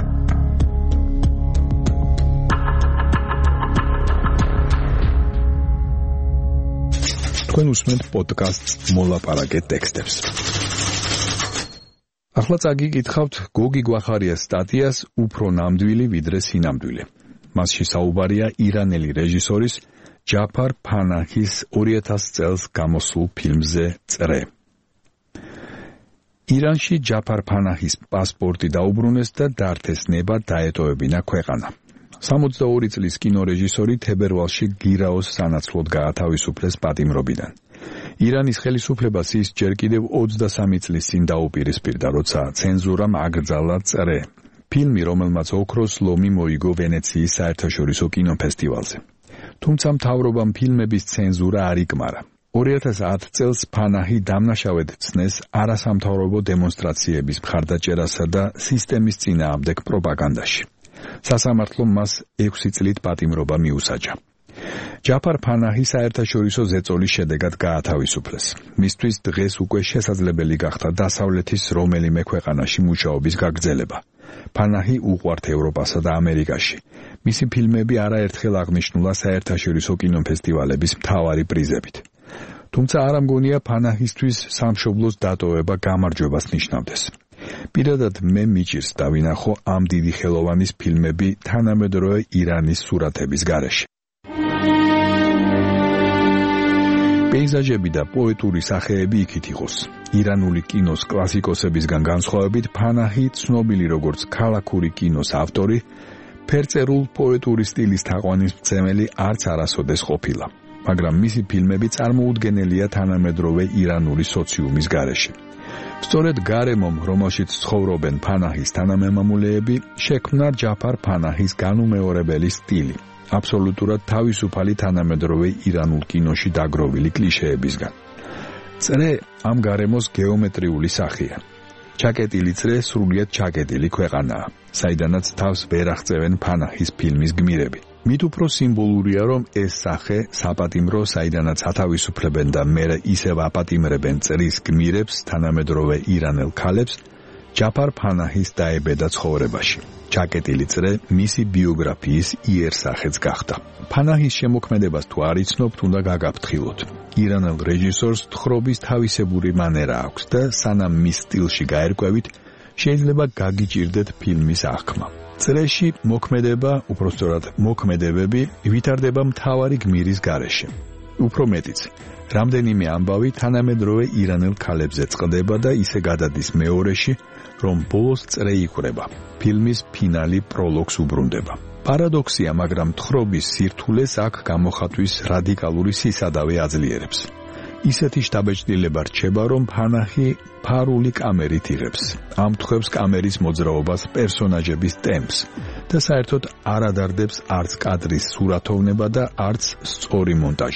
თქვენ უსმენთ პოდკასტს მოლაპარაკე ტექსტებს. ახლა წაგიკითხავთ გოგი გვახარიას სტატიას უფრო ნამდვილი ვიდრე სინამდვილე. მასში საუბარია ირანელი რეჟისორის ჯაფარ ფანაჰის 2000 წელს გამოსულ ფილმზე წრე. ირანში ჯაფარ ფანაჰის პასპორტი დაუბრუნეს და დართეს ნება დაეტოვებინა ქვეყანა. 62 წლის კინორეჟისორი თებერვალში გირაოს სანაცვლოდ გაათავისუფლეს პატიმრობიდან. ირანის ხელისუფლებას ის ჯერ კიდევ 23 წლის წინ დაუპირისპირდა, როცა ცენზურამ აკრძალა წრე. ფილმი, რომელმაც ოქროს ლომი მოიგო ვენეციის საერთაშორისო კინოფესტივალზე. თუმცა მთავრობამ ფილმების ცენზურა არ იკმარა. 2010 წელს ფანაჰი დამნაშავედ ცნეს არასამთავრობო დემონსტრაციების მხარდაჭერასა და სისტემის წინააღმდეგ პროპაგანდაში. სასამართლომ მას 6 წლით პატიმრობა მიუსაჯა. ჯაფარ ფანაჰი საერთაშორისო ზეწოლის შედეგად გაათავისუფლეს. მისთვის დღეს უკვე შესაძლებელი გახდა დასავლეთის რომელიმე ქვეყანაში მუშაობის გაგრძელება. ფანაჰი უყვართ ევროპასა და ამერიკაში. მისი ფილმები არაერთხელ აღნიშნულა საერთაშორისო კინოფესტივალების მთავარი პრიზებით. თუმცა არ ამგონია ფანაჰისთვის სამშობლოს დატოვება გამარჯვებას ნიშნავდეს. პირადად მე მიჭირს დავინახო ამ დიდი ხელოვანის ფილმები თანამედროვე ირანის სურათების გარეშე. პეიზაჟები და პოეტური სახეები იქით იყოს. ირანული კინოს კლასიკოსებისგან განსხვავებით, ფანაჰი ცნობილი როგორც ქალაქური კინოს ავტორი, ფერწერულ პოეტური სტილის თაყვანისმცემელი არც არასოდეს ყოფილა. მაგრამ მისი ფილმები წარმოუდგენელია თანამედროვე ირანული სოციუმის გარეშე. სწორედ გარემომ, რომელშიც ცხოვრობენ ფანაჰის თანამემამულეები, შექმნა ჯაფარ ფანაჰის განუმეორებელი სტილი. აბსოლუტურად თავისუფალი თანამედროვე ირანულ კინოში დაგროვილი კლიშეებისგან. წრე ამ გარემოს გეომეტრიული სახეა. ჩაკეტილი წრე სრულიად ჩაკეტილი ქვეყანაა, საიდანაც თავს ვერ აღწევენ ფანაჰის ფილმის გმირები. მით უფრო სიმბოლურია, რომ ეს სახე საპატიმრო, საიდანაც ათავისუფლებენ და მერე ისევ აპატიმრებენ წრის გმირებს, თანამედროვე ირანელ ქალებს, ჯაფარ ფანაჰის დაებედა ცხოვრებაში. ჩაკეტილი წრე მისი ბიოგრაფიის იერსახეც გახდა. ფანაჰის შემოქმედებას თუ არ იცნობთ, უნდა გაგაფრთხილოთ. ირანელ რეჟისორს თხრობის თავისებური მანერა აქვს და სანამ მის სტილში გაერკვევით, შეიძლება გაგიჭირდეთ ფილმის აღქმა. წრეში მოქმედება, უпростоრად მოქმედებები, ვითარდება მთავარი გმირის გარეშე. უფრო მეტიც, რამდენიმე ამბავი თანამედროვე ირანელ ქალებზე წყდება და ისე გადადის მეორეში, რომ ბოლოს წრე იკვრება. ფილმის ფინალი პროლოგს უბრუნდება. პარადოქსია, მაგრამ თხრობის სირთულეს აქ გამოხატვის რადიკალური სისადავე აძლიერებს. ისეთი შთაბეჭდილება რჩება, რომ ფანაჰი ფარული კამერით იღებს. ამთხვევს კამერის მოძრაობას პერსონაჟების ტემპს და საერთოდ არ ადარდებს არც კადრის სურათოვნება და არც სწორი მონტაჟი.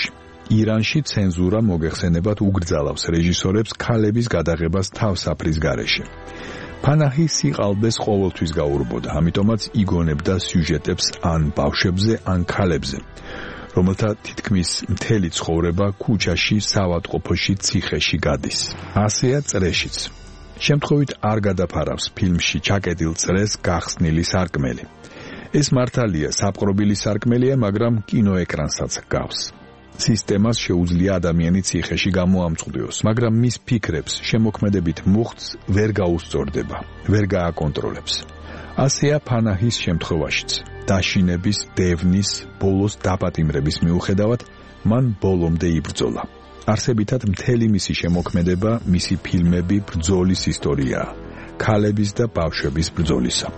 ირანში ცენზურა მოგეხსენებათ უგრძალავს რეჟისორებს ქალების გადაღებას თავსაფრის გარეშე. ფანაჰი სიყალბეს ყოველთვის გაურბოდა, ამიტომაც იგონებდა სიუჟეტებს ან ბავშვებზე, ან ქალებზე, რომელთა თითქმის მთელი ცხოვრება ქუჩაში, საავადმყოფოში, ციხეში გადის. ასეა წრეშიც. შემთხვევით არ გადაფარავს ფილმში ჩაკეტილ წრეს გახსნილი სარკმელი. ეს მართალია საპყრობილი სარკმელია, მაგრამ კინოეკრანსაც გავს. სისტემას შეუძლია ადამიანი ციხეში გამოამწყვდიოს, მაგრამ მის ფიქრებს, შემოქმედებით მუხტს ვერ გაუსწორდება, ვერ გააკონტროლებს. ასეა ფანაჰის შემთხვევაშიც. დაშინების, დევნის, ბოლოს დაპატიმრების მიუხედავად, მან ბოლომდე იბრძოლა. არსებითად მთელი მისი შემოქმედება, მისი ფილმები ბრძოლის ისტორიაა, ქალების და ბავშვების ბრძოლისა.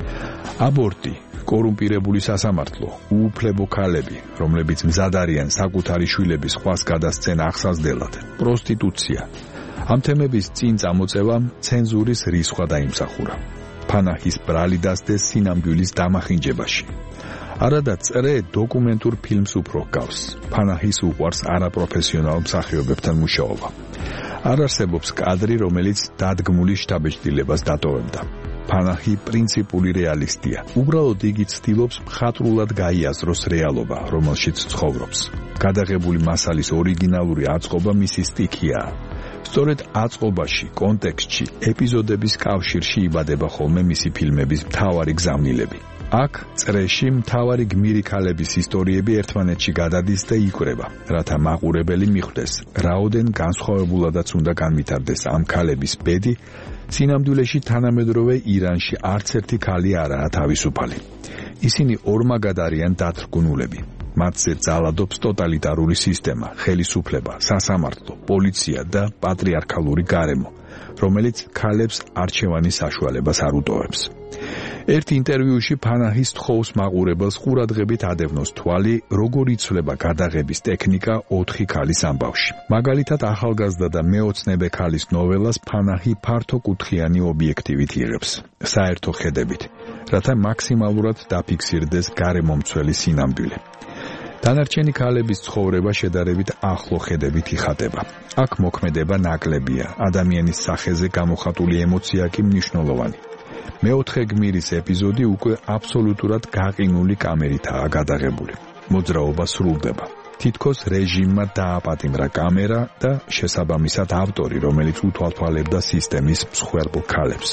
აბორტი, კორუმპირებული სასამართლო, უუფლებო ქალები, რომლებიც მზად არიან საკუთარი შვილების სხვას გადასცენ აღსაზრდელად, პროსტიტუცია. ამ თემების წინ წამოწევამ ცენზურის რისხვა დაიმსახურა. ფანაჰის ბრალი დასდეს სინამდვილის დამახინჯებაში. არადა წრე დოკუმენტურ ფილმს უფრო გავს. ფანაჰის უყვარს არაპროფესიონალ მსახიობებთან მუშაობა. არ არსებობს კადრი, რომელიც დადგმული შთაბეჭდილებას დატოვებდა. ფანაჰი პრინციპული რეალისტია. უბრალოდ იგი ცდილობს მხატვრულად გაიაზროს რეალობა, რომელშიც ცხოვრობს. გადაღებული მასალის ორიგინალური აწყობა მისი სტიქიაა. სწორედ აწყობაში, კონტექსტში, ეპიზოდების კავშირში იბადება ხოლმე მისი ფილმების მთავარი გზავნილები. აქ წრეში მთავარი გმირი ქალების ისტორიები ერთმანეთში გადადის და იკვრება, რათა მაყურებელი მიხვდეს, რაოდენ განსხვავებულადაც უნდა განვითარდეს ამ ქალების ბედი. სინამდვილეში თანამედროვე ირანში არც ერთი ქალი არაა თავისუფალი. ისინი ორმაგად არიან დათრგუნულები. მათზე ძალადობს ტოტალიტარული სისტემა, ხელისუფლება, სასამართლო, პოლიცია და პატრიარქალური გარემო, რომელიც ქალებს არჩევანის საშუალებას არ უტოვებს. ერთ ინტერვიუში ფანაჰი სთხოვს მაყურებელს ყურადღებით ადევნოს თვალი, როგორ იცვლება გადაღების ტექნიკა 4 ქალის ამბავში. მაგალითად, ახალგაზრდა და მეოცნებე ქალის ნოველას ფანაჰი ფართოკუთხიანი ობიექტივით იღებს, საერთო ხედებით, რათა მაქსიმალურად დაფიქსირდეს გარემომცველი სინამდვილე. დანარჩენი ქალების ცხოვრება შედარებით ახლო ხედებით იხატება. აქ მოქმედება ნაკლებია, ადამიანის სახეზე გამოხატული ემოცია კი მნიშვნელოვანი. მეოთხე გმირის ეპიზოდი უკვე აბსოლუტურად გაყინული კამერითაა გადაღებული. მოძრაობა სრულდება. თითქოს რეჟიმმა დააპატიმრა კამერა და შესაბამისად ავტორი, რომელიც უთვალთვალებდა სისტემის მსხვერპლ ქალებს.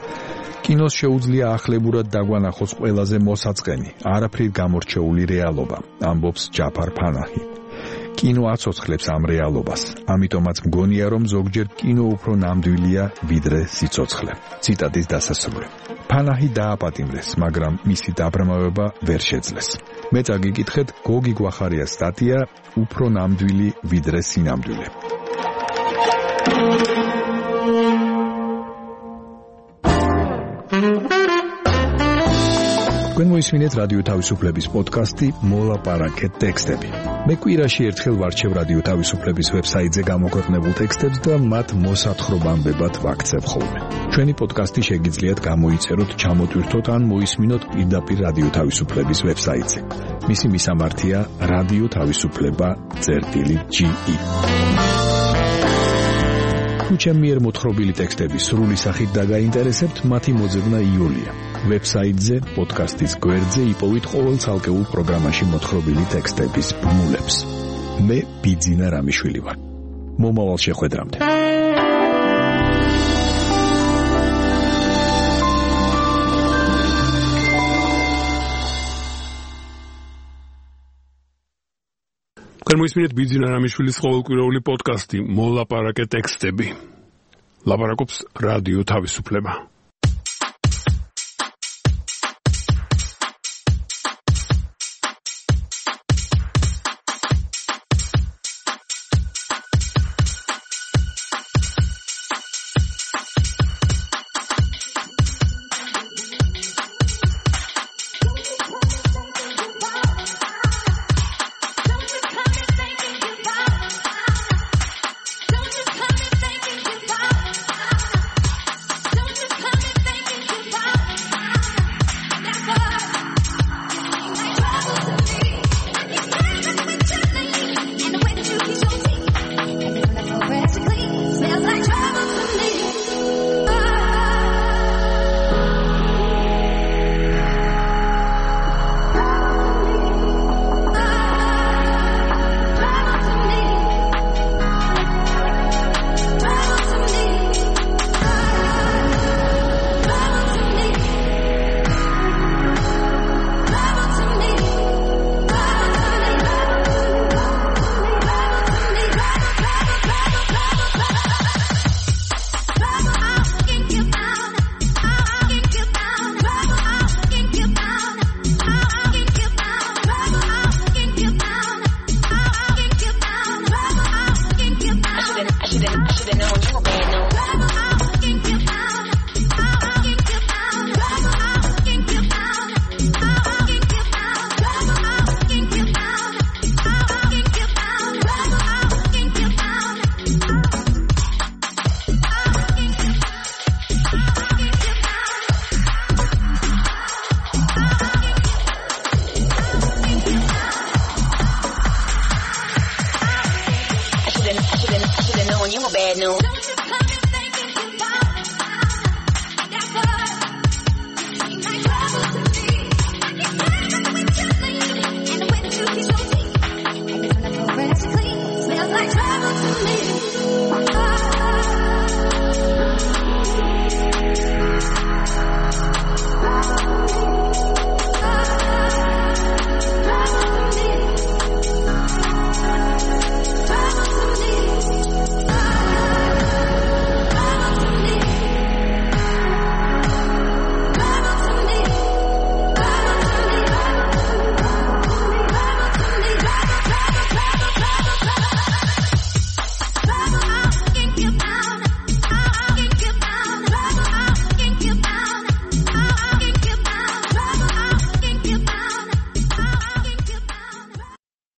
კინოს შეუძლია ახლებურად დაგვანახოს ყველაზე მოსაწყენი, არაფრით გამორჩეული რეალობა, ამბობს ჯაფარ ფანაჰი. კინო აცოცხლებს ამ რეალობას, ამიტომაც მგონია, რომ ზოგჯერ კინო უფრო ნამდვილია ვიდრე სიცოცხლე. ციტატის დასასრული. ფანაჰი დააპატიმრეს, მაგრამ მისი დაბრმავება ვერ შეძლეს. მე წაგიკითხეთ გოგი გვახარიას სტატია უფრო ნამდვილი ვიდრე სინამდვილე. თქვენ მოისმინეთ რადიო თავისუფლების პოდკასტი მოლაპარაკეთ ტექსტები. მე კვირაში ერთხელ ვარჩევ რადიო თავისუფლების ვებსაიტზე გამოქვეყნებულ ტექსტებს და მათ მოსათხრობამდებად ვაქცევ ხოლმე. ჩვენი პოდკასტი შეგიძლიათ გამოიწეროთ, ჩამოტვირთოთ ან მოისმინოთ პირდაპირ რადიო თავისუფლების ვებსაიტზე. მისი მისამართია რადიო თავისუფლება.ge. თუ ჩემი მიერ მოთხრობილი ტექსტები სრული სახით დაგაინტერესებთ, მათი მოძებნა იოლია. ვებსაიტზე, პოდკასტის გვერდზე იპოვით ყოველ ცალკეულ პროგრამაში მოთხრობილი ტექსტების ბმულებს. მე ბიძინა რამიშვილი ვარ. მომავალ შეხვედრამდე. თქვენ მოისმინეთ ბიძინა რამიშვილის ყოველკვირეული პოდკასტი მოლაპარაკე ტექსტები. ლაპარაკობს რადიო თავისუფლება. Don't you bad news.